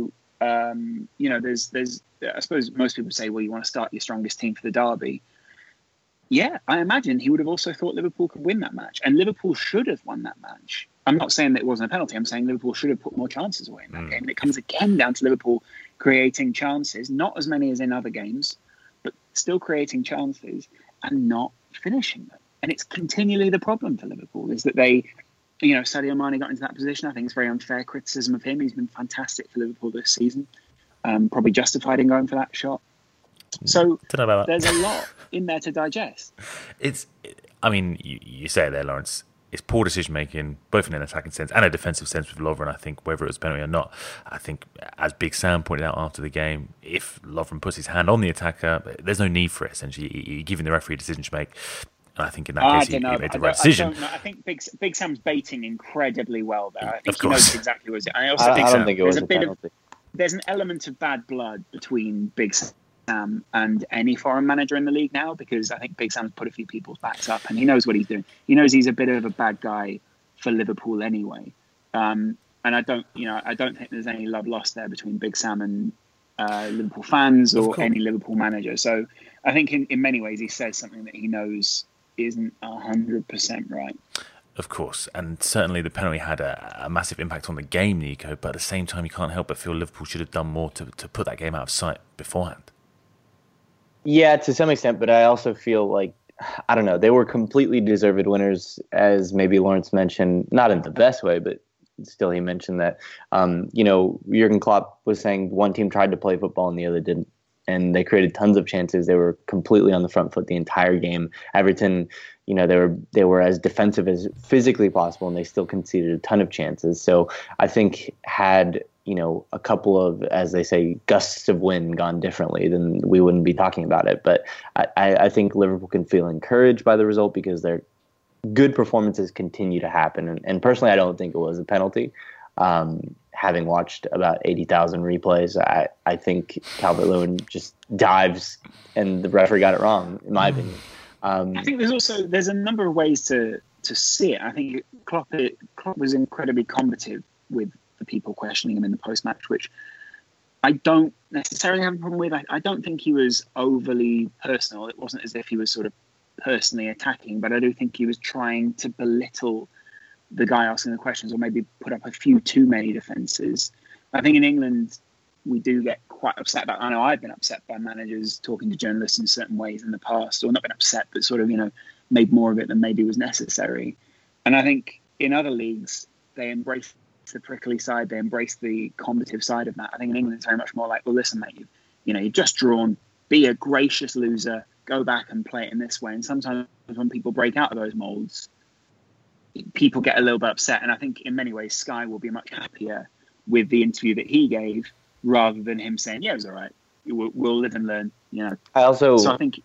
Um, you know, there's, there's, I suppose most people say, well, you want to start your strongest team for the derby. Yeah, I imagine he would have also thought Liverpool could win that match, and Liverpool should have won that match. I'm not saying that it wasn't a penalty. I'm saying Liverpool should have put more chances away in that mm. game. And it comes again down to Liverpool creating chances, not as many as in other games, but still creating chances and not finishing them. And it's continually the problem for Liverpool is that they, you know, Sadio Mane got into that position. I think it's very unfair criticism of him. He's been fantastic for Liverpool this season. Um, probably justified in going for that shot. So there's a lot in there to digest. It's, I mean, you, you say it there, Lawrence. It's poor decision making, both in an attacking sense and a defensive sense with Lovren. I think whether it was penalty or not, I think as Big Sam pointed out after the game, if Lovren puts his hand on the attacker, there's no need for it. Essentially, you're giving the referee a decision to make. And I think in that I case, he, know, he made the I right decision. I, don't know. I think Big Big Sam's baiting incredibly well there. I think of he course. knows exactly what it was. I also I, think I don't so. think it was there's a, a bit penalty. of there's an element of bad blood between Big Sam and any foreign manager in the league now, because I think Big Sam's put a few people's backs up and he knows what he's doing. He knows he's a bit of a bad guy for Liverpool anyway. Um, and I don't, you know, I don't think there's any love lost there between Big Sam and uh, Liverpool fans or any Liverpool manager. So I think in, in many ways he says something that he knows isn't one hundred percent right. Of course, and certainly the penalty had a, a massive impact on the game, Nico, but at the same time you can't help but feel Liverpool should have done more to, to put that game out of sight beforehand. Yeah, to some extent, but I also feel like, I don't know, they were completely deserved winners, as maybe Lawrence mentioned, not in the best way, but still he mentioned that, um, you know, Jurgen Klopp was saying one team tried to play football and the other didn't. And they created tons of chances. They were completely on the front foot the entire game. Everton, you know, they were they were as defensive as physically possible, and they still conceded a ton of chances. So I think had, you know, a couple of, as they say, gusts of wind gone differently, then we wouldn't be talking about it. But I, I think Liverpool can feel encouraged by the result because their good performances continue to happen. And, and personally, I don't think it was a penalty. Um, having watched about eighty thousand replays, I, I think Calvert-Lewin just dives and the referee got it wrong, in my opinion. Um, I think there's also, there's a number of ways to, to see it. I think Klopp, Klopp was incredibly combative with the people questioning him in the post-match, which I don't necessarily have a problem with. I, I don't think he was overly personal. It wasn't as if he was sort of personally attacking, but I do think he was trying to belittle the guy asking the questions, or maybe put up a few too many defences. I think in England, we do get quite upset about, I know I've been upset by managers talking to journalists in certain ways in the past, or not been upset, but sort of, you know, made more of it than maybe was necessary. And I think in other leagues, they embrace the prickly side, they embrace the combative side of that. I think in England, it's very much more like, well, listen, mate, you've, you know, you've just drawn, be a gracious loser, go back and play it in this way. And sometimes when people break out of those moulds, people get a little bit upset. And I think in many ways, Sky will be much happier with the interview that he gave rather than him saying, yeah, it was all right. We'll, we'll live and learn, you know. I also, so I think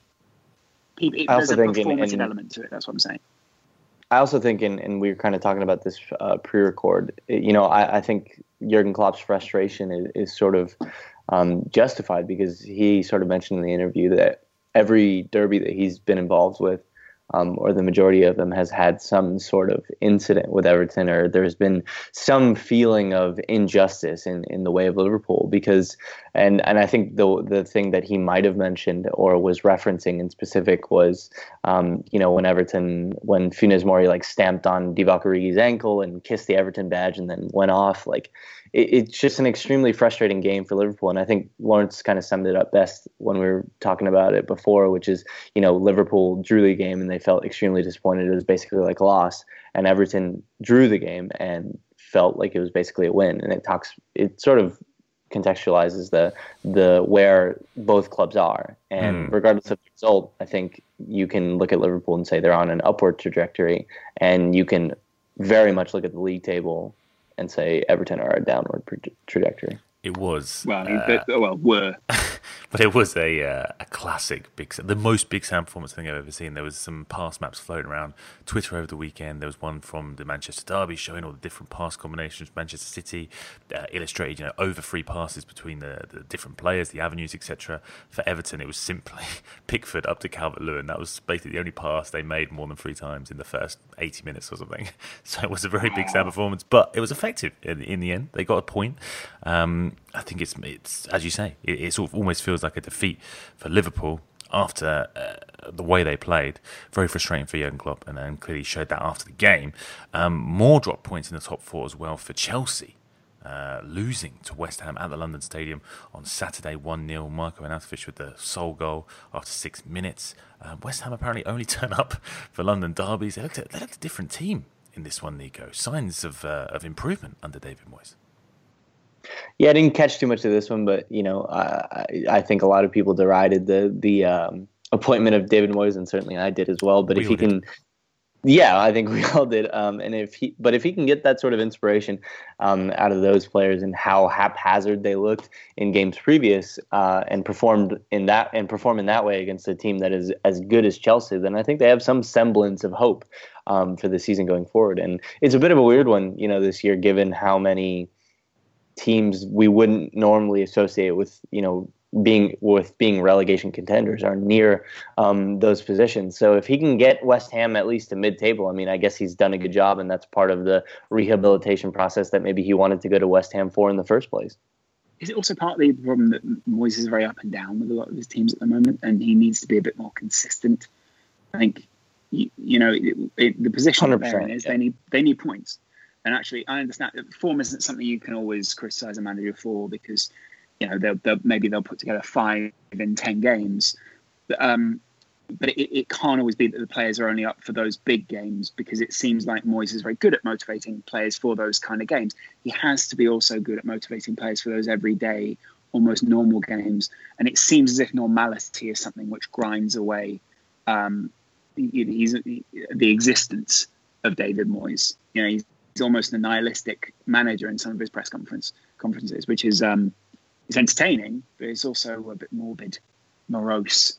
it, I there's a think performative in, in, element to it. That's what I'm saying. I also think, in, and we were kind of talking about this uh, pre-record, you know, I, I think Jurgen Klopp's frustration is, is sort of um, justified because he sort of mentioned in the interview that every derby that he's been involved with, Um, or the majority of them, has had some sort of incident with Everton, or there's been some feeling of injustice in, in the way of Liverpool. Because, and and I think the the thing that he might have mentioned or was referencing in specific was, um, you know, when Everton, when Funes Mori like stamped on Divock Origi's ankle and kissed the Everton badge and then went off, like. It's just an extremely frustrating game for Liverpool. And I think Lawrence kind of summed it up best when we were talking about it before, which is, you know, Liverpool drew the game and they felt extremely disappointed. It was basically like a loss. And Everton drew the game and felt like it was basically a win. And it talks, it sort of contextualizes the the where both clubs are. And mm. regardless of the result, I think you can look at Liverpool and say they're on an upward trajectory. And you can very much look at the league table and say Everton are a downward tra- trajectory. It was. Well, I mean, uh, they, well, were. But it was a uh, a classic, big, the most Big Sam performance thing I've ever seen. There was some pass maps floating around Twitter over the weekend. There was one from the Manchester Derby showing all the different pass combinations. Manchester City uh, illustrated, you know, over free passes between the, the different players, the avenues, et cetera. For Everton, it was simply Pickford up to Calvert-Lewin. That was basically the only pass they made more than three times in the first eighty minutes or something. So it was a very Big Sam performance, but it was effective in, in the end. They got a point. Um, I think it's, it's as you say, it, it sort of almost feels like a defeat for Liverpool after uh, the way they played. Very frustrating for Jurgen Klopp, and, and clearly showed that after the game. Um, more drop points in the top four as well for Chelsea, uh, losing to West Ham at the London Stadium on Saturday one nil. Marco Arnautovic with the sole goal after six minutes. Uh, West Ham apparently only turn up for London derbies. They looked, at, they looked a different team in this one, Nico. Signs of uh, of improvement under David Moyes. Yeah, I didn't catch too much of this one, but you know, I, I think a lot of people derided the the um, appointment of David Moyes, and certainly I did as well. But we if he can, did. yeah, I think we all did. Um, and if he, but if he can get that sort of inspiration um, out of those players and how haphazard they looked in games previous, uh, and performed in that and perform in that way against a team that is as good as Chelsea, then I think they have some semblance of hope um, for the season going forward. And it's a bit of a weird one, you know, this year, given how many teams we wouldn't normally associate with, you know, being with being relegation contenders are near um, those positions. So if he can get West Ham at least to mid-table, I mean, I guess he's done a good job, and that's part of the rehabilitation process that maybe he wanted to go to West Ham for in the first place. Is it also partly the problem that Moyes is very up and down with a lot of his teams at the moment, and he needs to be a bit more consistent? I think, you, you know, it, it, the position that they're in is yeah. they need they need points. And actually, I understand that form isn't something you can always criticise a manager for, because, you know, they'll, they'll maybe they'll put together five in ten games, but, um, but it, it can't always be that the players are only up for those big games, because it seems like Moyes is very good at motivating players for those kind of games. He has to be also good at motivating players for those everyday, almost normal games. And it seems as if normality is something which grinds away um, he's, the existence of David Moyes. You know, he's He's almost a nihilistic manager in some of his press conference conferences, which is um, is entertaining, but it's also a bit morbid, morose.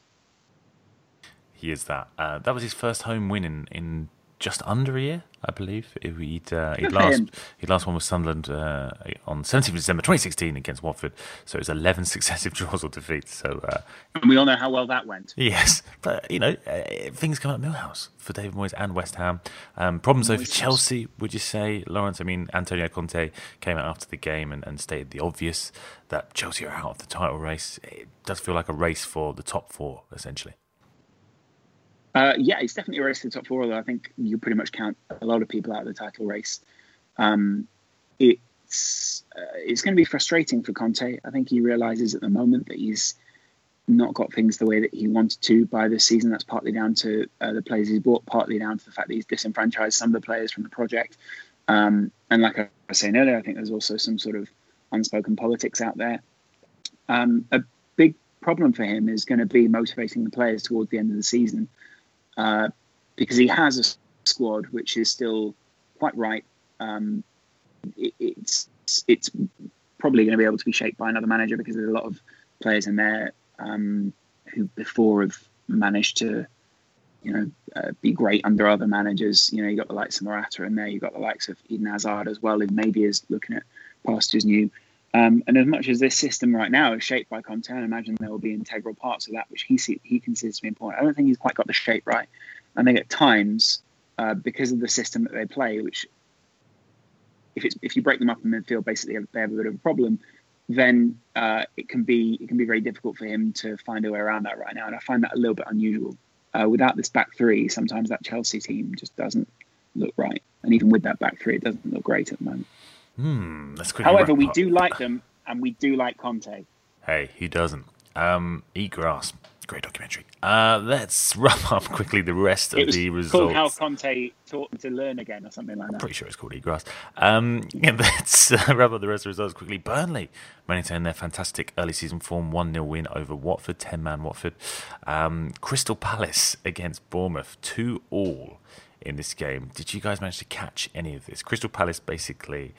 He is that. Uh, that was his first home win in, in just under a year, I believe. He'd, uh, he'd last he'd last won with Sunderland uh, on seventeenth of December twenty sixteen against Watford. So it was eleven successive draws or defeats. So uh, and we all know how well that went. Yes, but you know uh, things come up Millhouse for David Moyes and West Ham. Um, problems though for Chelsea, would you say, Lawrence? I mean, Antonio Conte came out after the game and, and stated the obvious, that Chelsea are out of the title race. It does feel like a race for the top four, essentially. Uh, yeah, it's definitely a race to the top four, although I think you pretty much count a lot of people out of the title race. Um, it's uh, it's going to be frustrating for Conte. I think he realises at the moment that he's not got things the way that he wanted to by this season. That's partly down to uh, the players he's bought, partly down to the fact that he's disenfranchised some of the players from the project. Um, and like I was saying earlier, I think there's also some sort of unspoken politics out there. Um, a big problem for him is going to be motivating the players towards the end of the season. Uh, because he has a squad which is still quite right. Um, it, it's it's probably going to be able to be shaped by another manager, because there's a lot of players in there um, who before have managed to, you know, uh, be great under other managers. You know, you got the likes of Morata in there. You got the likes of Eden Hazard as well, who maybe is looking at pastures new. Um, and as much as this system right now is shaped by Conte, I imagine there will be integral parts of that which he see, he considers to be important. I don't think he's quite got the shape right. I think at times, uh, because of the system that they play, which if it's if you break them up in midfield, basically they have a bit of a problem, then uh, it can be it can be very difficult for him to find a way around that right now. And I find that a little bit unusual. Uh, without this back three, sometimes that Chelsea team just doesn't look right. And even with that back three, it doesn't look great at the moment. Hmm, that's However, we do like them, and we do like Conte. Hey, who doesn't? Um, Eat Grass, great documentary. Uh, let's wrap up quickly the rest it of was the results. Called How Conte Taught Them to Learn Again, or something like that. Pretty sure it's called Eat Grass. Um, yeah, let's uh, wrap up the rest of the results quickly. Burnley maintain their fantastic early season form, one nil win over Watford, ten-man Watford. Um, Crystal Palace against Bournemouth, two all in this game. Did you guys manage to catch any of this? Crystal Palace basically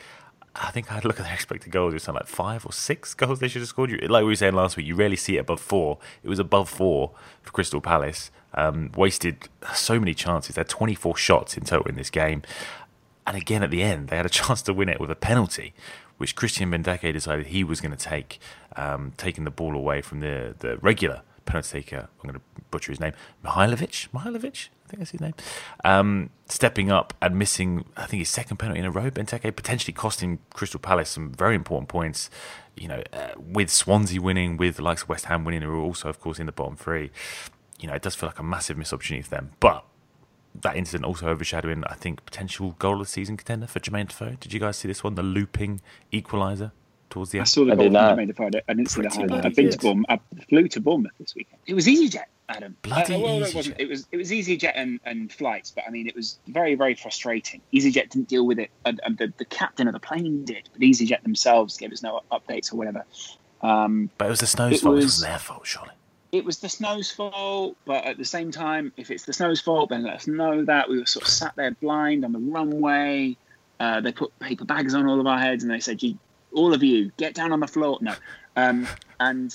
I think I'd look at their expected goals. It was something like five or six goals they should have scored. Like we were saying last week, you rarely see it above four. It was above four for Crystal Palace. Um, wasted so many chances. They had twenty-four shots in total in this game. And again, at the end, they had a chance to win it with a penalty, which Christian Benteke decided he was going to take, um, taking the ball away from the, the regular penalty taker. I'm going to butcher his name. Mihailovic? Mihailovic? I think that's his name. Um, stepping up and missing, I think, his second penalty in a row. Benteke potentially costing Crystal Palace some very important points. You know, uh, with Swansea winning, with the likes of West Ham winning, who are also, of course, in the bottom three. You know, it does feel like a massive missed opportunity for them. But that incident also overshadowing, I think, potential goal of the season contender for Jermaine Defoe. Did you guys see this one? The looping equaliser towards the end? I saw the I goal did from not. Jermaine Defoe. I didn't see the Pretty highlight. bloody I've been good. to Bournemouth. I flew to Bournemouth this weekend. It was EasyJet, Adam. Bloody uh, well, no, it EasyJet. wasn't. It was it was EasyJet and, and flights, but I mean, it was very very frustrating. EasyJet didn't deal with it, and, and the, the captain of the plane did, but EasyJet themselves gave us no updates or whatever. Um, But it was the snow's It fault. was- It wasn't their fault, surely. It was the snow's fault, but at the same time, if it's the snow's fault, then let us know that. We were sort of sat there blind on the runway. Uh, they put paper bags on all of our heads, and they said, "You, all of you, get down on the floor." No, um, and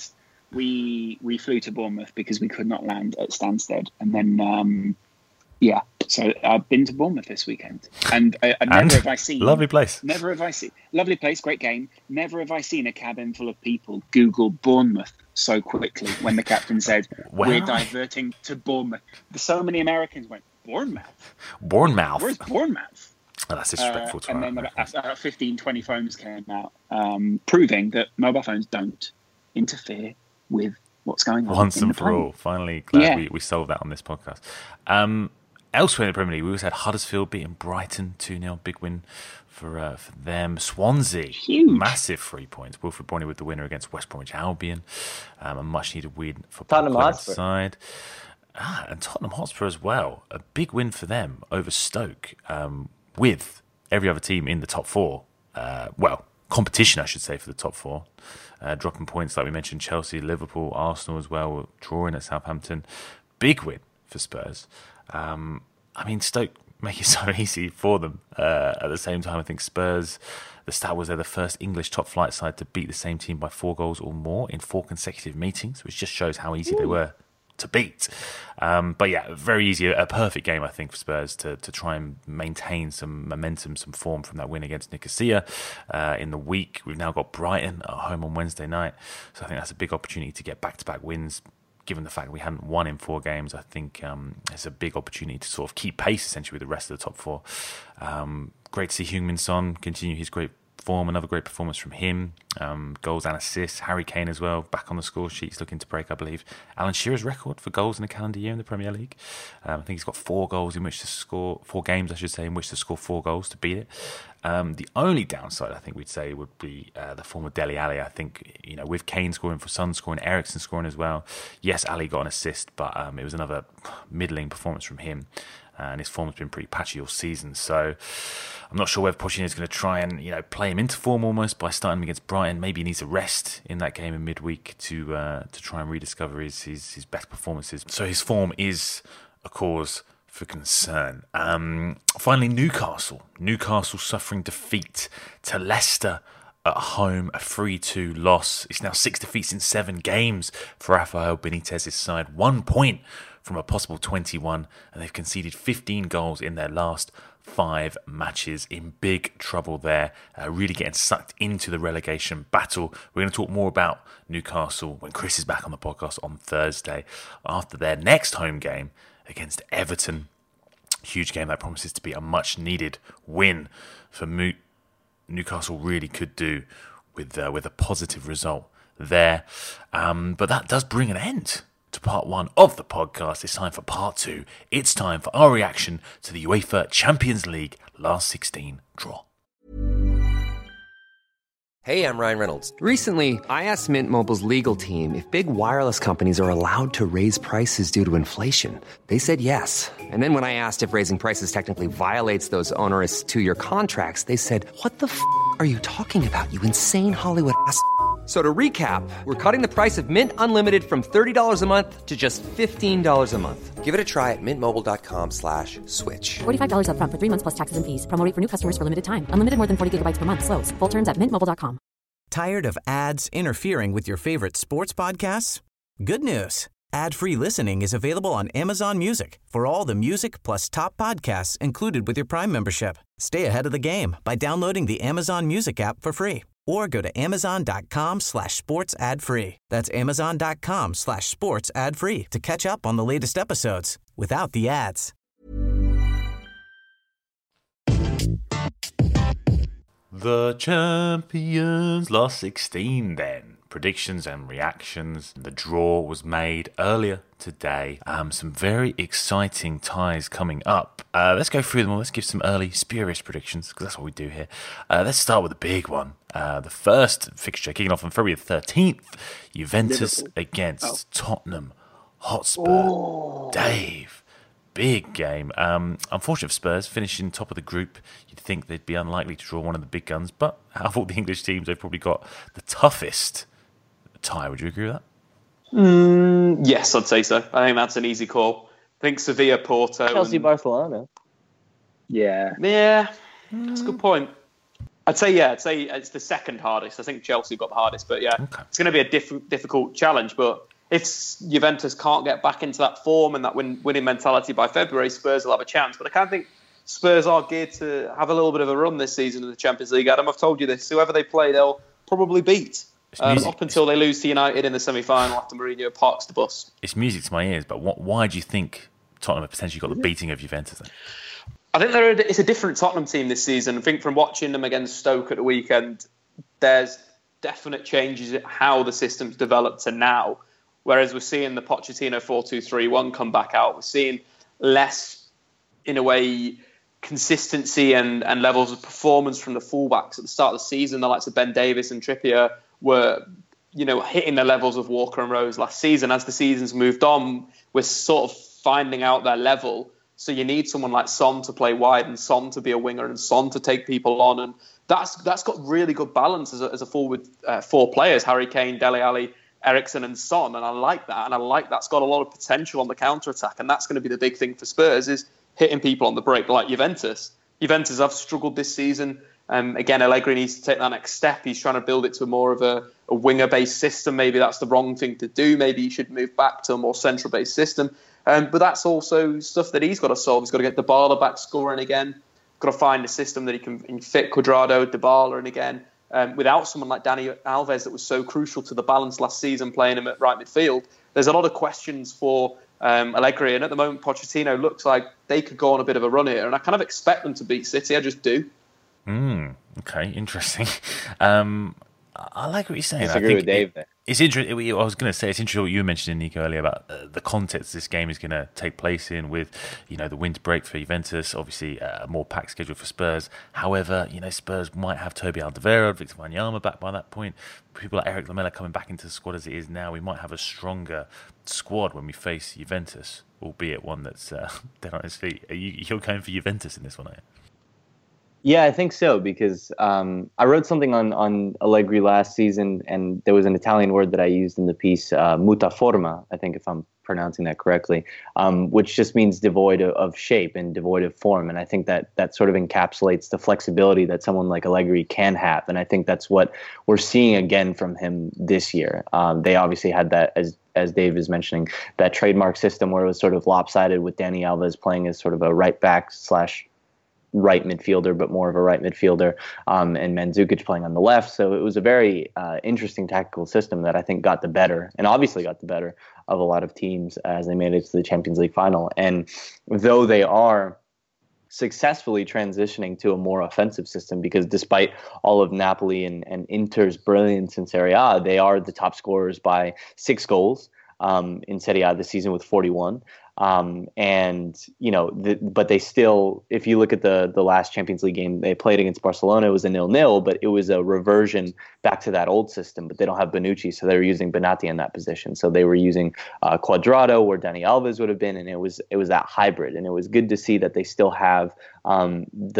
we we flew to Bournemouth because we could not land at Stansted, and then um, yeah. So I've been to Bournemouth this weekend, and I, I never And have I seen lovely place. Never have I seen lovely place, great game. Never have I seen a cabin full of people Google Bournemouth so quickly when the captain said, Well- "We're diverting to Bournemouth." So many Americans went, "Bournemouth? Bournemouth. Where's Bournemouth?" Oh, that's Uh, disrespectful to and our then Americans. about, about fifteen, twenty phones came out, um, proving that mobile phones don't interfere with what's going on. Once in and the for plane. all. Finally, glad Yeah. we, we solved that on this podcast. Um, elsewhere in the Premier League, we also had Huddersfield beating Brighton two nil. Big win for uh, for them. Swansea, Huge. massive three points. Wilfred Bonney with the winner against West Bromwich Albion. Um, a much needed win for Tottenham Paul Clement's Hotspur. side. Ah, and Tottenham Hotspur as well. A big win for them over Stoke, um, with every other team in the top four. Uh, well, competition, I should say, for the top four. Uh, dropping points, like we mentioned, Chelsea, Liverpool, Arsenal as well, drawing at Southampton. Big win for Spurs. Um, I mean, Stoke make it so easy for them. Uh, at the same time, I think Spurs, the stat was they're the first English top flight side to beat the same team by four goals or more in four consecutive meetings, which just shows how easy they were to beat. Um, but yeah, very easy, a perfect game, I think, for Spurs to, to try and maintain some momentum, some form from that win against Nicosia uh, in the week. We've now got Brighton at home on Wednesday night, so I think that's a big opportunity to get back-to-back wins. Given the fact we hadn't won in four games, I think um, it's a big opportunity to sort of keep pace essentially with the rest of the top four. Um, great to see Heung-min Son continue his great form, another great performance from him. Um, goals and assists. Harry Kane as well, back on the score sheets, looking to break, I believe, Alan Shearer's record for goals in a calendar year in the Premier League. Um, I think he's got four goals in which to score, four games, I should say, in which to score four goals to beat it. Um, the only downside, I think we'd say, would be uh, the form of Dele Alli. I think, you know, with Kane scoring for Son, scoring, Eriksen scoring as well. Yes, Ali got an assist, but um, it was another middling performance from him. Uh, and his form's been pretty patchy all season, so I'm not sure whether Pochettino is going to try and, you know, play him into form almost by starting him against Brighton. Maybe he needs a rest in that game in midweek to uh, to try and rediscover his, his his best performances. So his form is a cause for concern. Um, finally, Newcastle. Newcastle suffering defeat to Leicester at home, a three two loss. It's now six defeats in seven games for Rafael Benitez's side. One point from a possible twenty-one, and they've conceded fifteen goals in their last five matches. In big trouble there, uh, really getting sucked into the relegation battle. We're going to talk more about Newcastle when Chris is back on the podcast on Thursday after their next home game against Everton. Huge game that promises to be a much needed win for Mo- Newcastle. Really could do with uh, with a positive result there. Um, but that does bring an end to part one of the podcast. It's time for part two. It's time for our reaction to the UEFA Champions League last sixteen draw. Hey, I'm Ryan Reynolds. Recently, I asked Mint Mobile's legal team if big wireless companies are allowed to raise prices due to inflation. They said yes. And then when I asked if raising prices technically violates those onerous two-year contracts, they said, "What the f*** are you talking about, you insane Hollywood ass f- So to recap, we're cutting the price of Mint Unlimited from thirty dollars a month to just fifteen dollars a month. Give it a try at mintmobile.com slash switch. forty-five dollars up front for three months plus taxes and fees. Promo rate for new customers for limited time. Unlimited more than forty gigabytes per month. Slows full terms at mint mobile dot com. Tired of ads interfering with your favorite sports podcasts? Good news. Ad-free listening is available on Amazon Music for all the music plus top podcasts included with your Prime membership. Stay ahead of the game by downloading the Amazon Music app for free or go to amazon.com slash sports ad free. That's amazon.com slash sports ad free to catch up on the latest episodes without the ads. The champions last sixteen then. Predictions and reactions. The draw was made earlier today. Um, some very exciting ties coming up. Uh, let's go through them all. Let's give some early spurious predictions because that's what we do here. Uh, let's start with the big one. Uh, the first fixture kicking off on February the thirteenth. Juventus Liverpool. against oh. Tottenham Hotspur. Oh. Dave. Big game. Um, unfortunate for Spurs, finishing top of the group. You'd think they'd be unlikely to draw one of the big guns, but out of all the English teams, they've probably got the toughest tie. Would you agree with that? Mm, yes, I'd say so. I think that's an easy call. I think Sevilla, Porto, Chelsea, and... Barcelona. Yeah, yeah, that's a good point. I'd say yeah. I'd say it's the second hardest. I think Chelsea got the hardest, but yeah, okay. It's going to be a diff- difficult challenge. But if Juventus can't get back into that form and that win- winning mentality by February, Spurs will have a chance. But I kind of think Spurs are geared to have a little bit of a run this season in the Champions League. Adam, I've told you this. Whoever they play, they'll probably beat. Um, up until they lose to United in the semi-final after Mourinho parks the bus. It's music to my ears, but what, why do you think Tottenham have potentially got the beating of Juventus then? I think they're a, it's a different Tottenham team this season. I think from watching them against Stoke at the weekend, there's definite changes in how the system's developed to now. Whereas we're seeing the Pochettino four two three one come back out. We're seeing less, in a way, consistency and, and levels of performance from the fullbacks at the start of the season. The likes of Ben Davies and Trippier were, you know, hitting the levels of Walker and Rose last season. As the season's moved on, we're sort of finding out their level. So you need someone like Son to play wide and Son to be a winger and Son to take people on. And that's that's got really good balance as a, as a forward uh, four players, Harry Kane, Dele Alli, Eriksen and Son. And I like that. And I like that's got a lot of potential on the counter-attack. And that's going to be the big thing for Spurs is hitting people on the break like Juventus. Juventus have struggled this season. Um, again, Allegri needs to take that next step. He's trying to build it to more of a, a winger-based system. Maybe that's the wrong thing to do. Maybe he should move back to a more central-based system. Um, but that's also stuff that he's got to solve. He's got to get Dybala back scoring again. Got to find a system that he can fit Cuadrado, Dybala in again. Um, without someone like Dani Alves that was so crucial to the balance last season, playing him at right midfield, there's a lot of questions for um, Allegri. And at the moment, Pochettino looks like they could go on a bit of a run here. And I kind of expect them to beat City. I just do. Mm, okay, interesting. Um, I like what you're saying. I disagree I with Dave there. It's interesting. I was going to say it's interesting what you mentioned, Nico, earlier about uh, the context this game is going to take place in, with, you know, the winter break for Juventus, obviously uh, a more packed schedule for Spurs. However, you know, Spurs might have Toby Alderweireld, Victor Wanyama back by that point. People like Eric Lamela coming back into the squad as it is now. We might have a stronger squad when we face Juventus, albeit one that's uh, dead on his feet. Are you, you're going for Juventus in this one, are you? Yeah, I think so, because um, I wrote something on, on Allegri last season, and there was an Italian word that I used in the piece, uh, mutaforma, I think if I'm pronouncing that correctly, um, which just means devoid of, of shape and devoid of form. And I think that that sort of encapsulates the flexibility that someone like Allegri can have. And I think that's what we're seeing again from him this year. Um, they obviously had that, as as Dave is mentioning, that trademark system where it was sort of lopsided with Dani Alves playing as sort of a right back slash right midfielder, but more of a right midfielder, um, and Mandzukic playing on the left. So it was a very uh, interesting tactical system that I think got the better, and obviously got the better of a lot of teams as they made it to the Champions League final. And though they are successfully transitioning to a more offensive system, because despite all of Napoli and, and Inter's brilliance in Serie A, they are the top scorers by six goals um, in Serie A this season with forty-one. Um, and, you know, the, but they still, if you look at the the last Champions League game they played against Barcelona, it was a nil-nil, but it was a reversion back to that old system. But they don't have Bonucci, so they were using Benatti in that position. So they were using uh, Cuadrado, where Dani Alves would have been, and it was it was that hybrid. And it was good to see that they still have um, the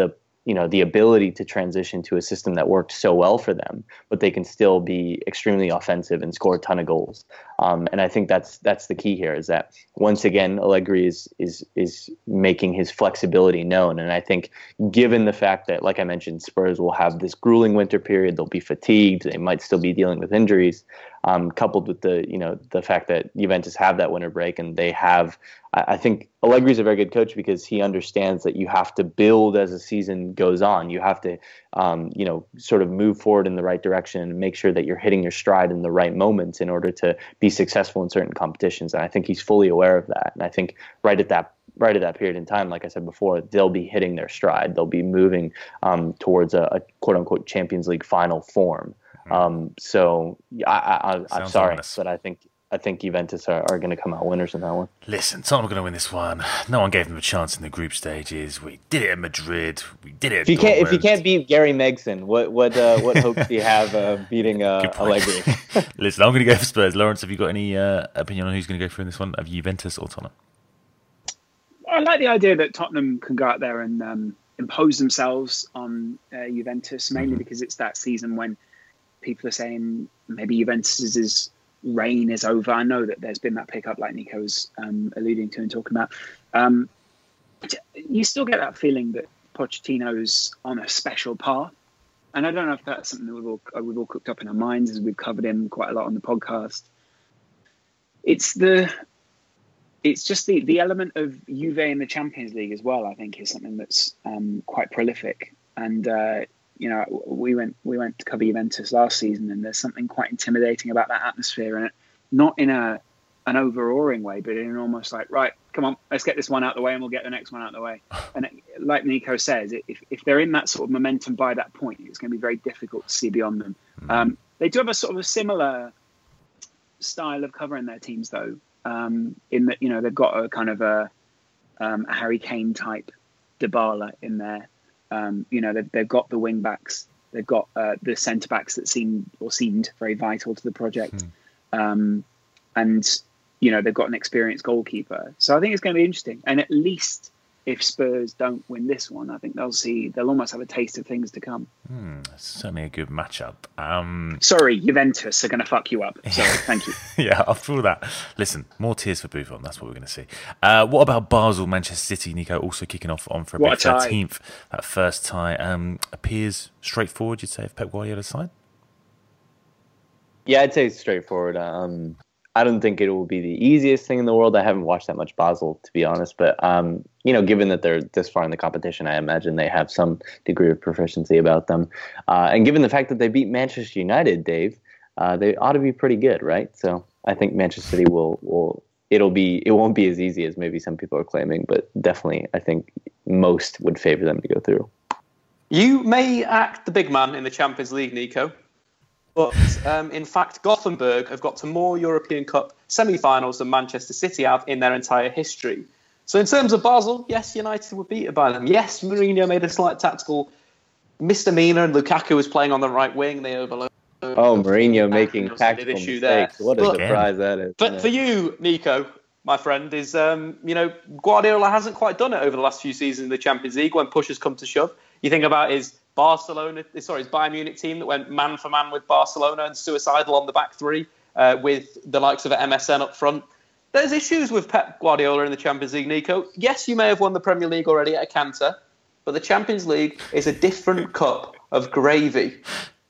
you know, the ability to transition to a system that worked so well for them, but they can still be extremely offensive and score a ton of goals. Um, and I think that's that's the key here, is that once again, Allegri is is is making his flexibility known. And I think given the fact that, like I mentioned, Spurs will have this grueling winter period, they'll be fatigued, they might still be dealing with injuries, um, coupled with the, you know, the fact that Juventus have that winter break and they have, I think Allegri is a very good coach because he understands that you have to build as the season goes on. You have to, um, you know, sort of move forward in the right direction and make sure that you're hitting your stride in the right moments in order to be successful in certain competitions. And I think he's fully aware of that. And I think right at that right at that period in time, like I said before, they'll be hitting their stride. They'll be moving um, towards a, a quote unquote Champions League final form. Mm-hmm. Um, so I, I, I, I'm sorry, ominous. but I think. I think Juventus are, are going to come out winners in that one. Listen, Tottenham are going to win this one. No one gave them a chance in the group stages. We did it at Madrid. We did it at if you can't, If you can't beat Gary Megson, what what uh, what hopes do you have uh, beating uh, Allegri? Listen, I'm going to go for Spurs. Lawrence, have you got any uh, opinion on who's going to go through in this one? Have you Juventus or Tottenham? I like the idea that Tottenham can go out there and um, impose themselves on uh, Juventus, mainly mm-hmm. because it's that season when people are saying maybe Juventus is reign is over. I know that there's been that pickup like Nico's um, alluding to and talking about. Um, you still get that feeling that Pochettino's on a special path. And I don't know if that's something that we've all, we've all cooked up in our minds as we've covered him quite a lot on the podcast. It's the, it's just the, the element of Juve in the Champions League as well, I think, is something that's um, quite prolific. And, uh, You know, we went we went to cover Juventus last season, and there's something quite intimidating about that atmosphere, and not in a an overawing way, but in almost like, right, come on, let's get this one out of the way, and we'll get the next one out of the way. And it, like Nico says, if if they're in that sort of momentum by that point, it's going to be very difficult to see beyond them. Um, they do have a sort of a similar style of covering their teams, though, um, in that, you know, they've got a kind of a, um, a Harry Kane type Dybala in there. Um, you know, they've, they've got the wing backs, they've got uh, the centre backs that seemed or seemed very vital to the project, mm. um, and you know they've got an experienced goalkeeper. So I think it's going to be interesting. And at least if Spurs don't win this one, I think they'll see they'll almost have a taste of things to come. Mm, certainly a good matchup. Um, Sorry, Juventus are going to fuck you up. So thank you. Yeah, after all that, listen, more tears for Buffon. That's what we're going to see. Uh, what about Basel, Manchester City? Nico also kicking off on February thirteenth. That first tie um, appears straightforward. You'd say, if Pep Guardiola's side. Yeah, I'd say straightforward. Um, I don't think it will be the easiest thing in the world. I haven't watched that much Basel, to be honest. But, um, you know, given that they're this far in the competition, I imagine they have some degree of proficiency about them. Uh, and given the fact that they beat Manchester United, Dave, uh, they ought to be pretty good, right? So I think Manchester City will, will it'll be, it won't be as easy as maybe some people are claiming, but definitely I think most would favor them to go through. You may act the big man in the Champions League, Nico. But um, in fact, Gothenburg have got to more European Cup semi-finals than Manchester City have in their entire history. So in terms of Basel, yes, United were beaten by them. Yes, Mourinho made a slight tactical misdemeanor and Lukaku was playing on the right wing. They overloaded. Oh, Mourinho making tactical mistakes. There. What a but, surprise that is. But yeah. For you, Nico, my friend, is, um, you know, Guardiola hasn't quite done it over the last few seasons in the Champions League when push has come to shove. You think about his Barcelona, sorry, his Bayern Munich team that went man for man with Barcelona and suicidal on the back three uh, with the likes of M S N up front. There's issues with Pep Guardiola in the Champions League, Nico. Yes, you may have won the Premier League already at a canter, but the Champions League is a different cup of gravy.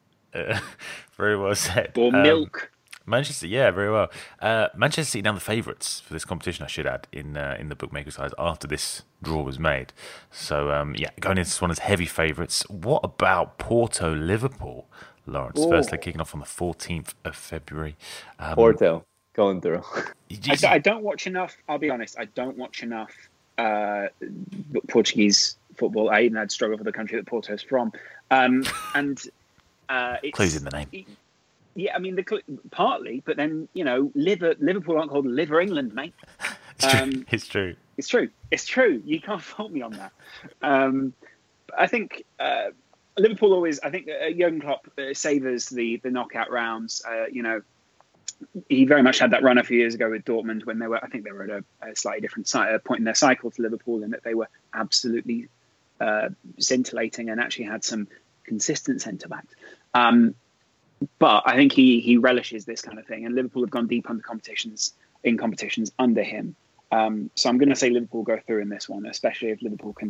Uh, very well said. Or um, milk. Manchester, yeah, very well. Uh, Manchester City now the favourites for this competition, I should add, in uh, in the bookmaker side after this draw was made. So, um, yeah, going into this one as heavy favourites. What about Porto, Liverpool, Lawrence? Ooh. First, they're kicking off on the fourteenth of February. Um, Porto, going through. I, I don't watch enough, I'll be honest, I don't watch enough uh, Portuguese football. I even had struggle for the country that Porto's from. Um, and uh, it's... Clues in the name. It, Yeah, I mean, the, partly, but then, you know, Liver, Liverpool aren't called Liver England, mate. It's true. Um, it's true. It's true. It's true. You can't fault me on that. Um, I think uh, Liverpool always, I think uh, Jurgen Klopp uh, savours the, the knockout rounds. Uh, you know, he very much had that run a few years ago with Dortmund when they were, I think they were at a, a slightly different si- uh, point in their cycle to Liverpool in that they were absolutely uh, scintillating and actually had some consistent centre backs. Um, but I think he he relishes this kind of thing, and Liverpool have gone deep under competitions in competitions under him. Um, so I'm going to say Liverpool go through in this one, especially if Liverpool can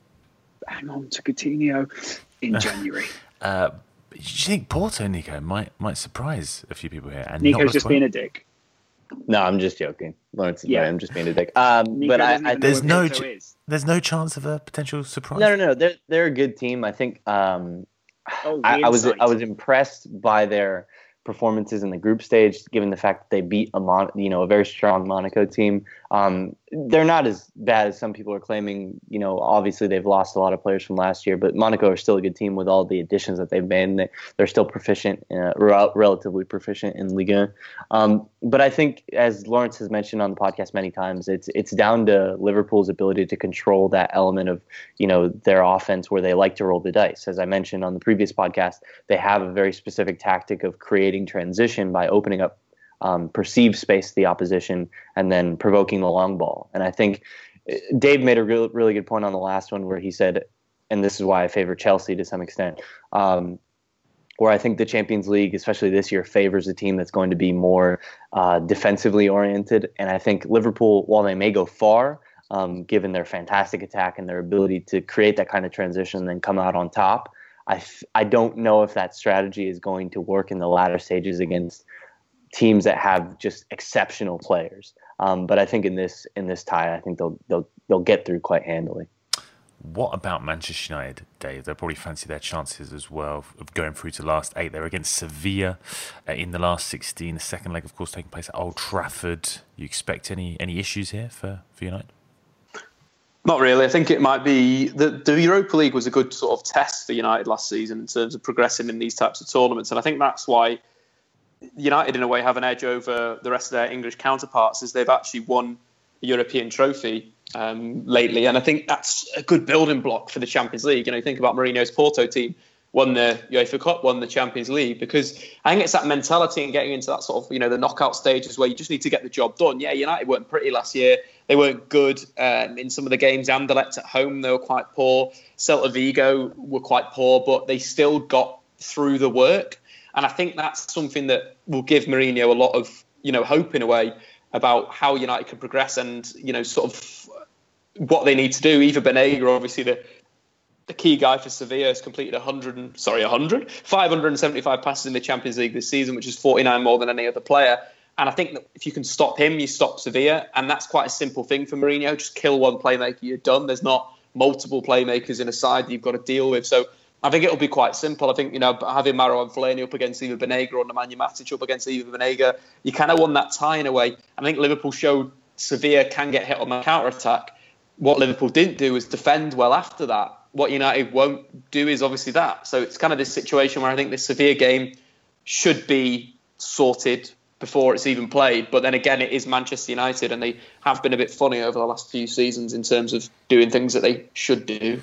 hang on to Coutinho in January. uh, do you think Porto, Nico, might might surprise a few people here? And Nico's just being a dick. No, I'm just joking. Lawrence is Yeah. right. I'm just being a dick. Um, Nico but I, doesn't I even know there's what no Porto ch- is. there's no chance of a potential surprise. no, no, no. They're they're a good team. I think. Um, Oh, I, the I was insight. I was impressed by their performances in the group stage, given the fact that they beat a Mon- you know a very strong Monaco team. Um, they're not as bad as some people are claiming. You know, obviously they've lost a lot of players from last year, but Monaco are still a good team with all the additions that they've made. And they, they're still proficient, uh, rel- relatively proficient in Ligue one. Um, but I think, as Lawrence has mentioned on the podcast many times, it's it's down to Liverpool's ability to control that element of you know their offense where they like to roll the dice. As I mentioned on the previous podcast, they have a very specific tactic of creating transition by opening up um, perceived space to the opposition and then provoking the long ball. And I think Dave made a real, really good point on the last one where he said, and this is why I favor Chelsea to some extent, um, where I think the Champions League, especially this year, favors a team that's going to be more uh, defensively oriented. And I think Liverpool, while they may go far, um, given their fantastic attack and their ability to create that kind of transition and then come out on top, I, f- I don't know if that strategy is going to work in the latter stages against teams that have just exceptional players. Um, but I think in this in this tie, I think they'll they'll they'll get through quite handily. What about Manchester United, Dave? They'll probably fancy their chances as well of going through to last eight. They're against Sevilla uh, in the last sixteen. The second leg, of course, taking place at Old Trafford. You expect any any issues here for, for United? Not really. I think it might be the, the Europa League was a good sort of test for United last season in terms of progressing in these types of tournaments. And I think that's why United, in a way, have an edge over the rest of their English counterparts, is they've actually won a European trophy um, lately. And I think that's a good building block for the Champions League. You know, you think about Mourinho's Porto team, won the UEFA Cup, won the Champions League, because I think it's that mentality and getting into that sort of, you know, the knockout stages where you just need to get the job done. Yeah, United weren't pretty last year. They weren't good um, in some of the games. Anderlecht at home, they were quite poor. Celta Vigo were quite poor, but they still got through the work. And I think that's something that will give Mourinho a lot of, you know, hope in a way about how United can progress and, you know, sort of what they need to do. Eva Banega, obviously the the key guy for Sevilla, has completed one hundred, sorry, one hundred, five hundred seventy-five passes in the Champions League this season, which is forty-nine more than any other player. And I think that if you can stop him, you stop Sevilla. And that's quite a simple thing for Mourinho. Just kill one playmaker, you're done. There's not multiple playmakers in a side that you've got to deal with. So I think it'll be quite simple. I think, you know, having Marouane Fellaini up against Eva Banega or Nemanja Matic up against Eva Banega, you kind of won that tie in a way. I think Liverpool showed Sevilla can get hit on the counter-attack. What Liverpool didn't do is defend well after that. What United won't do is obviously that. So it's kind of this situation where I think the Sevilla game should be sorted before it's even played. But then again, it is Manchester United, and they have been a bit funny over the last few seasons in terms of doing things that they should do.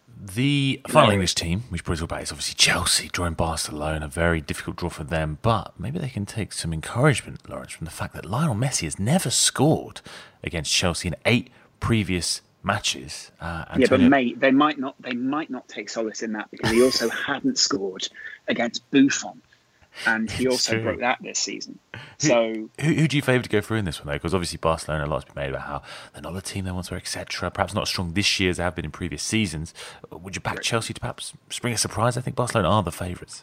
The final English team, we should probably talk about, is obviously Chelsea, drawing Barcelona. A very difficult draw for them, but maybe they can take some encouragement, Lawrence, from the fact that Lionel Messi has never scored against Chelsea in eight previous matches. Uh, yeah, but mate, they might not. They might not take solace in that because he also hadn't scored against Buffon, and he also true. broke that this season. Who, So, who, who do you favour to go through in this one, though? Because obviously Barcelona, a lot's been made about how they're not the team they once were, et cetera. Perhaps not as strong this year as they have been in previous seasons. Would you back Chelsea to perhaps spring a surprise? I think Barcelona are the favourites.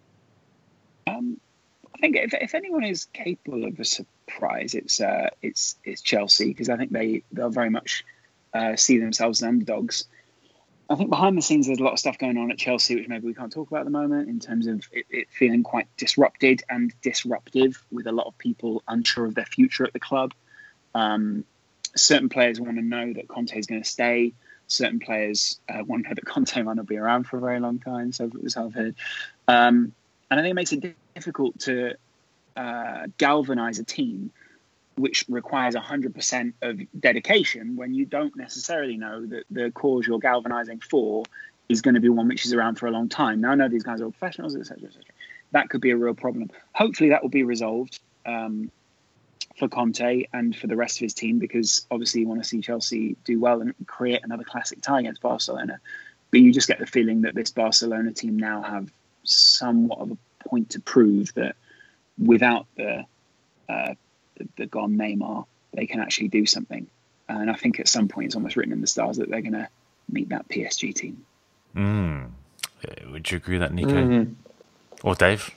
um, I think if, if anyone is capable of a surprise, it's uh, it's it's Chelsea, because I think they they'll very much uh, see themselves as underdogs. I think behind the scenes, there's a lot of stuff going on at Chelsea, which maybe we can't talk about at the moment, in terms of it, it feeling quite disrupted and disruptive, with a lot of people unsure of their future at the club. Um, certain players want to know that Conte is going to stay. Certain players uh, want to know that Conte might not be around for a very long time. So it was I've heard. Um, and I think it makes it difficult to uh, galvanise a team which requires one hundred percent of dedication when you don't necessarily know that the cause you're galvanising for is going to be one which is around for a long time. Now, I know these guys are all professionals, et cetera, et cetera. That could be a real problem. Hopefully that will be resolved um, for Conte and for the rest of his team, because obviously you want to see Chelsea do well and create another classic tie against Barcelona. But you just get the feeling that this Barcelona team now have somewhat of a point to prove that without the uh, the, the gone Neymar, they can actually do something. And I think at some point it's almost written in the stars that they're going to meet that P S G team. Mm. Would you agree with that, Nico? Mm-hmm. Or Dave?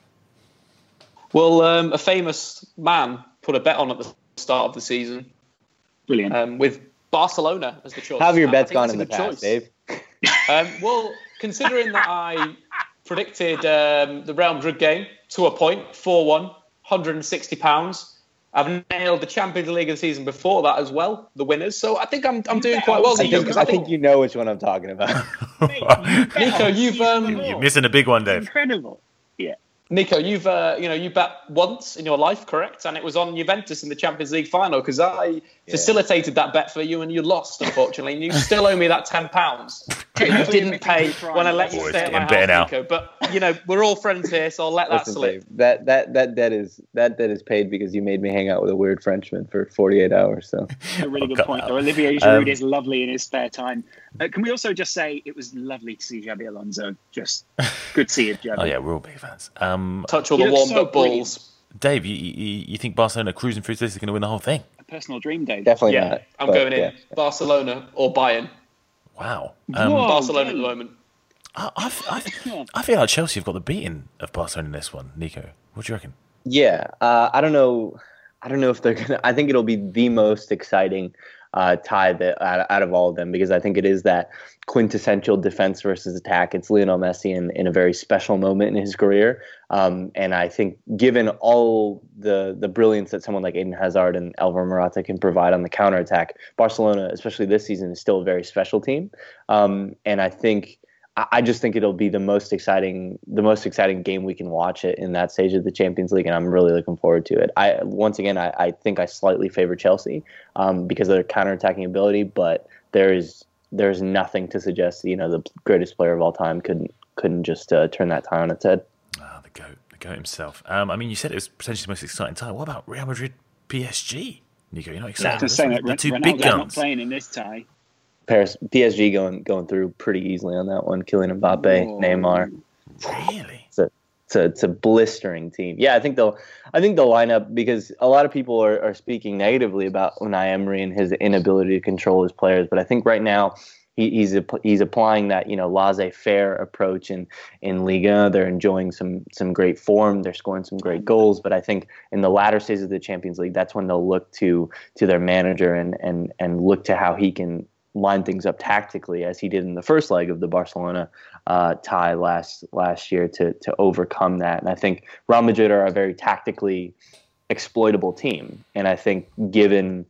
Well, um, a famous man put a bet on at the start of the season. Brilliant. Um, with Barcelona as the choice. How have your I bets think gone that's in a the good past, choice. Dave? Um, well, considering that I predicted um, the Real Madrid game to a point, four one, one hundred sixty pounds. I've nailed the Champions League of the season before that as well, the winners. So I think I'm I'm doing quite well. I Nico, think, I think you know which one I'm talking about. Mate, you bet Nico, on you've, season um, before. You're missing a big one, Dave. Incredible. Yeah. Nico, you've uh, you know you bet once in your life, correct? And it was on Juventus in the Champions League final because I yeah. facilitated that bet for you and you lost, unfortunately. And you still owe me that ten pounds that you didn't pay when I let you Oh, stay at my getting better house, now. Nico. But you know we're all friends here, so I'll let that Listen, slip. Dave, that that that debt is that debt is paid because you made me hang out with a weird Frenchman for forty-eight hours. So A really good cut point. that Though. out. Olivier Um, Giroud is lovely in his spare time. Uh, can we also just say it was lovely to see Xabi Alonso? Just good to see you, Xabi. Oh, yeah, we're all big fans. Um, Touch all He the looks warmed so up balls. Dave, you, you, you think Barcelona cruising through this is going to win the whole thing? A personal dream, Dave. definitely Yeah, not. I'm but, going in yeah. Barcelona or Bayern. Wow. Um, Whoa. Barcelona Dave. at the moment. I, I, I, I feel like Chelsea have got the beating of Barcelona in this one. Nico, what do you reckon? Yeah, uh, I don't know. I don't know if they're gonna. I think it'll be the most exciting uh, tie that out, out of all of them because I think it is that quintessential defense versus attack. It's Lionel Messi in, in a very special moment in his career, um, and I think given all the the brilliance that someone like Eden Hazard and Alvaro Morata can provide on the counterattack, Barcelona, especially this season, is still a very special team, um, and I think. I just think it'll be the most exciting, the most exciting game we can watch it in that stage of the Champions League, and I'm really looking forward to it. I once again, I, I think I slightly favor Chelsea um, because of their counterattacking ability, but there is there's nothing to suggest you know the greatest player of all time couldn't couldn't just uh, turn that tie on its head. Ah, the goat, the goat himself. Um, I mean, you said it was potentially the most exciting tie. What about Real Madrid, P S G? Nico, you're not excited? Just saying that the two Ronaldo's big not guns. playing in this tie. Paris, P S G going going through pretty easily on that one. Kylian Mbappe, Whoa. Neymar. Really? It's a, it's a it's a blistering team. Yeah, I think they'll I think they'll line up because a lot of people are, are speaking negatively about Unai Emery and his inability to control his players. But I think right now he, he's he's applying that you know laissez-faire approach in in Liga. They're enjoying some some great form. They're scoring some great goals. But I think in the latter stages of the Champions League, that's when they'll look to to their manager and and and look to how he can line things up tactically as he did in the first leg of the Barcelona uh, tie last last year to to overcome that. And I think Real Madrid are a very tactically exploitable team. And I think given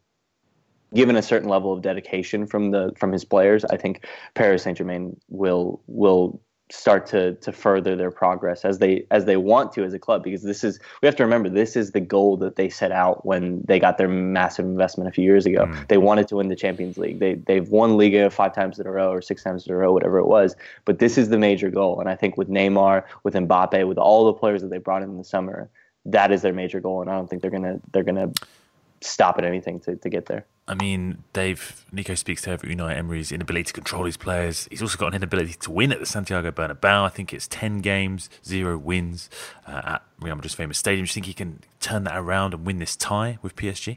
given a certain level of dedication from the from his players, I think Paris Saint-Germain will will start to to further their progress as they as they want to as a club, because this is we have to remember this is the goal that they set out when they got their massive investment a few years ago. Mm. They wanted to win the Champions League. They they've won Liga five times in a row or six times in a row, whatever it was. But this is the major goal, and I think with Neymar, with Mbappe, with all the players that they brought in in the summer, that is their major goal, and I don't think they're gonna they're gonna stop at anything to, to get there. I mean, Dave, Nico speaks to Unai Emery's inability to control his players. He's also got an inability to win at the Santiago Bernabeu. I think it's ten games, zero wins uh, at Real Madrid's famous stadium. Do you think he can turn that around and win this tie with P S G?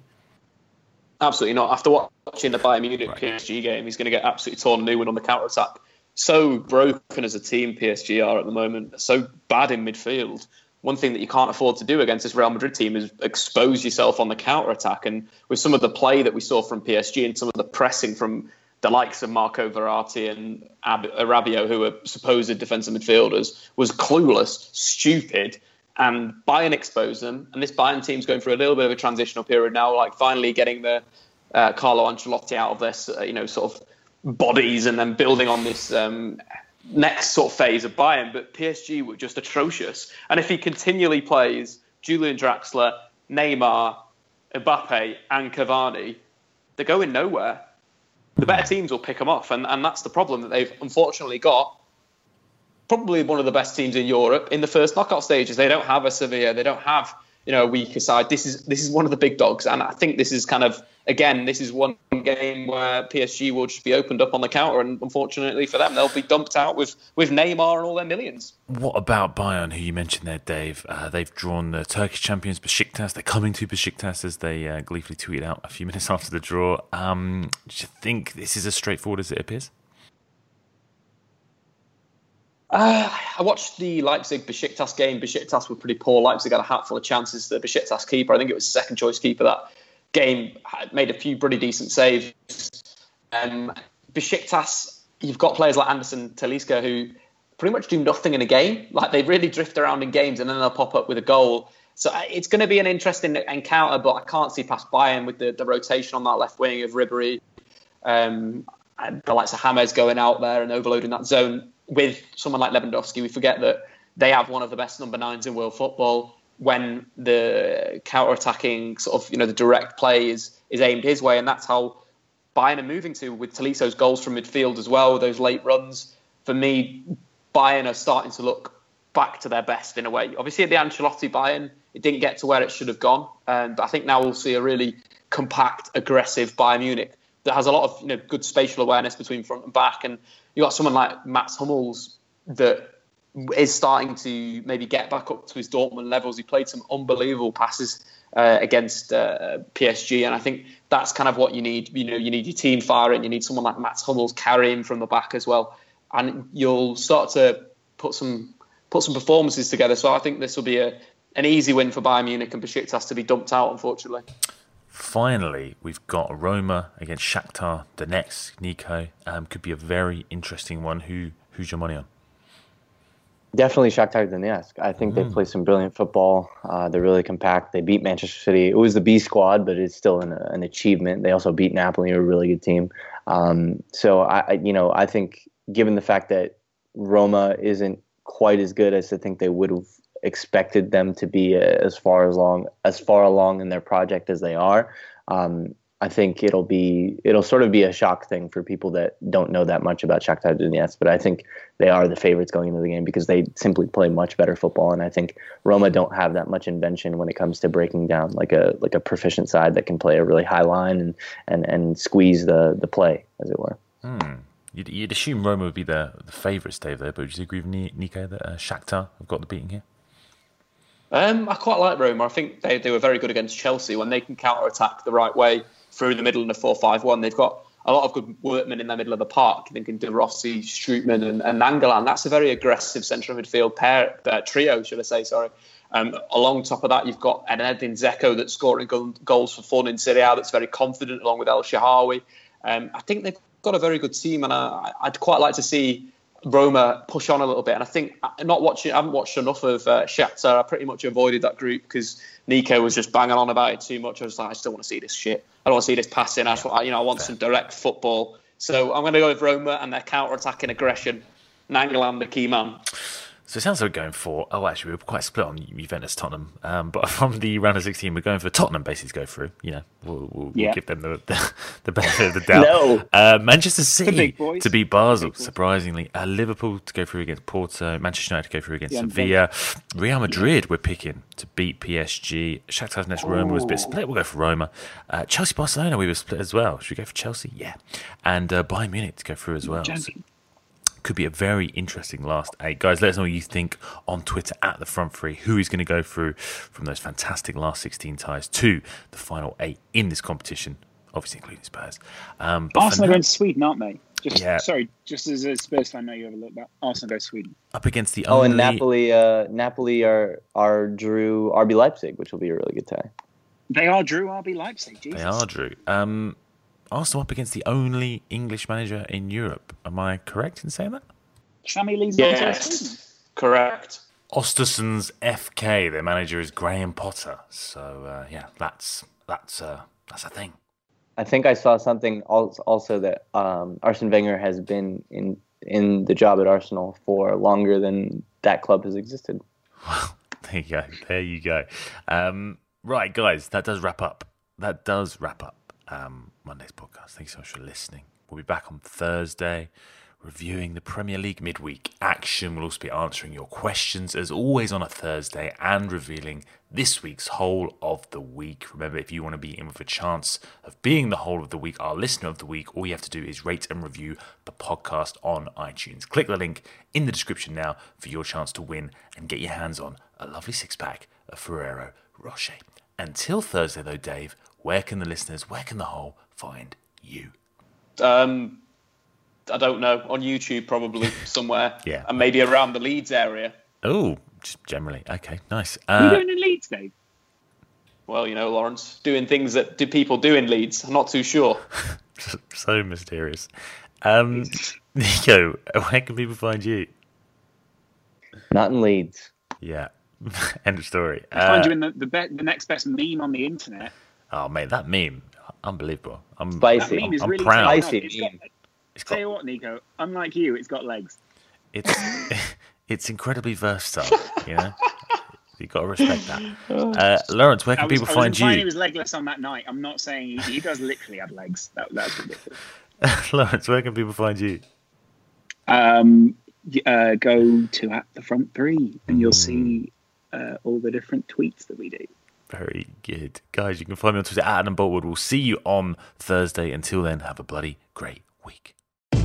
Absolutely not. After watching the Bayern Munich right. P S G game, he's going to get absolutely torn a new one on the counter-attack. So broken as a team, P S G are at the moment. So bad in midfield. One thing that you can't afford to do against this Real Madrid team is expose yourself on the counter-attack. And with some of the play that we saw from P S G and some of the pressing from the likes of Marco Verratti and Ab- Rabiot, who are supposed defensive midfielders, was clueless, stupid, and Bayern exposed them. And this Bayern team's going through a little bit of a transitional period now, like finally getting the uh, Carlo Ancelotti out of this, uh, you know, sort of bodies and then building on this um, next sort of phase of Bayern. But P S G were just atrocious. And if he continually plays Julian Draxler, Neymar, Mbappe and Cavani, they're going nowhere. The better teams will pick them off. And, and that's the problem that they've unfortunately got. Probably one of the best teams in Europe in the first knockout stages. They don't have a Sevilla. They don't have you know, a weaker side. This is this is one of the big dogs, and I think this is kind of again, this is one game where P S G will just be opened up on the counter, and unfortunately for them, they'll be dumped out with with Neymar and all their millions. What about Bayern, who you mentioned there, Dave? Uh, they've drawn the Turkish champions Besiktas. They're coming to Besiktas, as they uh, gleefully tweeted out a few minutes after the draw. Um, do you think this is as straightforward as it appears? Uh, I watched the Leipzig Besiktas game. Besiktas were pretty poor. Leipzig had a hatful of chances. The Besiktas keeper, I think it was second choice keeper that game, had made a few pretty decent saves. Um, Besiktas, you've got players like Anderson Talisca who pretty much do nothing in a game. Like they really drift around in games and then they'll pop up with a goal. So it's going to be an interesting encounter, but I can't see past Bayern with the, the rotation on that left wing of Ribéry, um, and the likes of James going out there and overloading that zone. With someone like Lewandowski, we forget that they have one of the best number nines in world football. When the counter-attacking sort of, you know, the direct play is, is aimed his way, and that's how Bayern are moving to with Toliso's goals from midfield as well, those late runs. For me, Bayern are starting to look back to their best in a way. Obviously, at the Ancelotti Bayern, it didn't get to where it should have gone, um, but I think now we'll see a really compact, aggressive Bayern Munich that has a lot of, you know, good spatial awareness between front and back, and you got someone like Mats Hummels that is starting to maybe get back up to his Dortmund levels. He played some unbelievable passes uh, against uh, P S G, and I think that's kind of what you need. You know, you need your team firing. You need someone like Mats Hummels carrying from the back as well, and you'll start to put some put some performances together. So I think this will be a an easy win for Bayern Munich, and Besiktas to be dumped out, unfortunately. Finally, we've got Roma against Shakhtar Donetsk. Nico, um, could be a very interesting one. Who who's your money on? Definitely Shakhtar Donetsk. I think mm. they play some brilliant football. Uh, they're really compact. They beat Manchester City. It was the B squad, but it's still an, an achievement. They also beat Napoli, a really good team. Um, so I, you know, I think given the fact that Roma isn't quite as good as I think they would have expected them to be as far as long as far along in their project as they are. Um, I think it'll be it'll sort of be a shock thing for people that don't know that much about Shakhtar Donetsk, but I think they are the favorites going into the game because they simply play much better football, and I think Roma don't have that much invention when it comes to breaking down like a like a proficient side that can play a really high line and and, and squeeze the the play, as it were. Hmm. You'd, you'd assume Roma would be the, the favourites, Dave, there, but would you agree with Nico that uh, Shakhtar have got the beating here? Um, I quite like Roma. I think they, they were very good against Chelsea when they can counter-attack the right way through the middle in a four five one. They've got a lot of good workmen in the middle of the park. Thinking De Rossi, Strootman and, and Nangolan. That's a very aggressive central midfield pair, uh, trio, should I say, sorry. Um, along top of that, you've got Edin Dzeko that's scoring goals for fun in Serie A, that's very confident, along with El Shaarawy. Um, I think they've got a very good team, and I, I'd quite like to see Roma push on a little bit. And I think not watching, I haven't watched enough of uh, Shakhtar. I pretty much avoided that group because Nico was just banging on about it too much. I was like, I still want to see this shit. I don't want to see this passing. I, just, you know, I want some direct football. So I'm going to go with Roma and their counter-attacking aggression. Nangolan, the key man. So it sounds like we're going for, oh, actually, we were quite split on Juventus Tottenham. Um, but from the round of sixteen, we're going for Tottenham basically to go through. You know, we'll, we'll, yeah. we'll give them the, the, the benefit of the doubt. No. Uh, Manchester City boys. to beat Basel, surprisingly. Uh, Liverpool to go through against Porto. Manchester United to go through against yeah, Sevilla. Real Madrid, we're picking to beat P S G. Shakhtar Donetsk, Roma was a bit split. We'll go for Roma. Uh, Chelsea Barcelona, we were split as well. Should we go for Chelsea? Yeah. And uh, Bayern Munich to go through as well. So, could be a very interesting last eight. Guys, let us know what you think on Twitter at the front three. Who is going to go through from those fantastic last sixteen ties to the final eight in this competition, obviously including Spurs. Um, Arsenal against Sweden, aren't they? Just, yeah. Sorry, just as a Spurs fan, I know you overlooked that. Arsenal goes Sweden. Up against the oh, only... and Napoli, uh, Napoli are are drew R B Leipzig, which will be a really good tie. They are drew R B Leipzig. Jesus. They are drew. Um, Arsenal up against the only English manager in Europe. Am I correct in saying that? Shammy Lee's yes, correct. Östersunds F K. Their manager is Graham Potter. So uh, yeah, that's that's uh, that's a thing. I think I saw something also that um, Arsene Wenger has been in in the job at Arsenal for longer than that club has existed. Well, there you go. There you go. Um, right, guys, that does wrap up. That does wrap up um, Monday's podcast. Thanks so much for listening. We'll be back on Thursday reviewing the Premier League midweek action. We'll also be answering your questions, as always, on a Thursday and revealing this week's Whole of the Week. Remember, if you want to be in with a chance of being the Whole of the Week, our Listener of the Week, all you have to do is rate and review the podcast on iTunes. Click the link in the description now for your chance to win and get your hands on a lovely six-pack of Ferrero Rocher. Until Thursday, though, Dave, where can the listeners, where can the Whole find you? Um... I don't know, on YouTube probably somewhere. Yeah. And maybe around the Leeds area. Oh, just generally. Okay, nice. What are Uh, you doing in Leeds, Dave? Well, you know, Lawrence, doing things that do people do in Leeds. I'm not too sure. so mysterious. Um, Nico, where can people find you? Not in Leeds. Yeah. End of story. I find Uh, you in the, the, be- the next best meme on the internet. oh, mate, that meme. Unbelievable. I'm, Spicy. That meme is I'm really proud. taken off. Spicy It's got- meme. It's Tell got, you what, Nico, unlike you, it's got legs. it's, it's incredibly versatile, you know? You've got to respect that. Uh, Lawrence, where I can was, people I find was implying you? he was legless on that night. I'm not saying he, he does literally have legs. That, that's ridiculous. Lawrence, where can people find you? Um, y- uh, go to At the Front Three, and you'll see uh, all the different tweets that we do. Very good. Guys, you can find me on Twitter at Adam Boltwood. We'll see you on Thursday. Until then, have a bloody great week.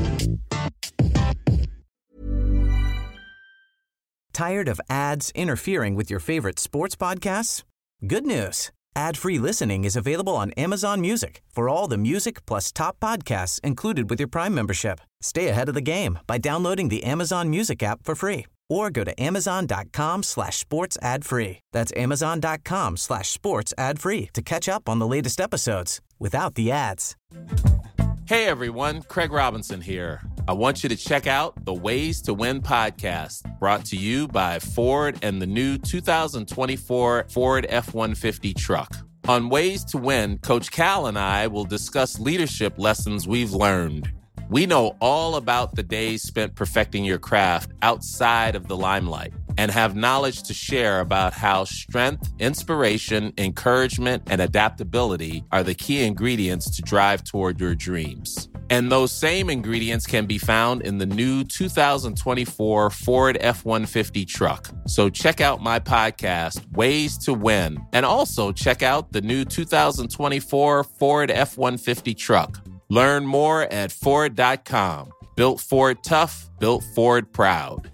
Tired of ads interfering with your favorite sports podcasts? Good news. Ad-free listening is available on Amazon Music for all the music plus top podcasts included with your Prime membership. Stay ahead of the game by downloading the Amazon Music app for free or go to amazon.com slash sports ad free. That's amazon.com slash sports ad free to catch up on the latest episodes without the ads. Hey everyone, Craig Robinson here. I want you to check out the Ways to Win podcast, brought to you by Ford and the new two thousand twenty-four Ford F one fifty truck. On Ways to Win, Coach Cal and I will discuss leadership lessons we've learned. We know all about the days spent perfecting your craft outside of the limelight and have knowledge to share about how strength, inspiration, encouragement, and adaptability are the key ingredients to drive toward your dreams. And those same ingredients can be found in the new two thousand twenty-four Ford F one fifty truck. So check out my podcast, Ways to Win, and also check out the new two thousand twenty-four Ford F one fifty truck. Learn more at Ford dot com. Built Ford tough, built Ford proud.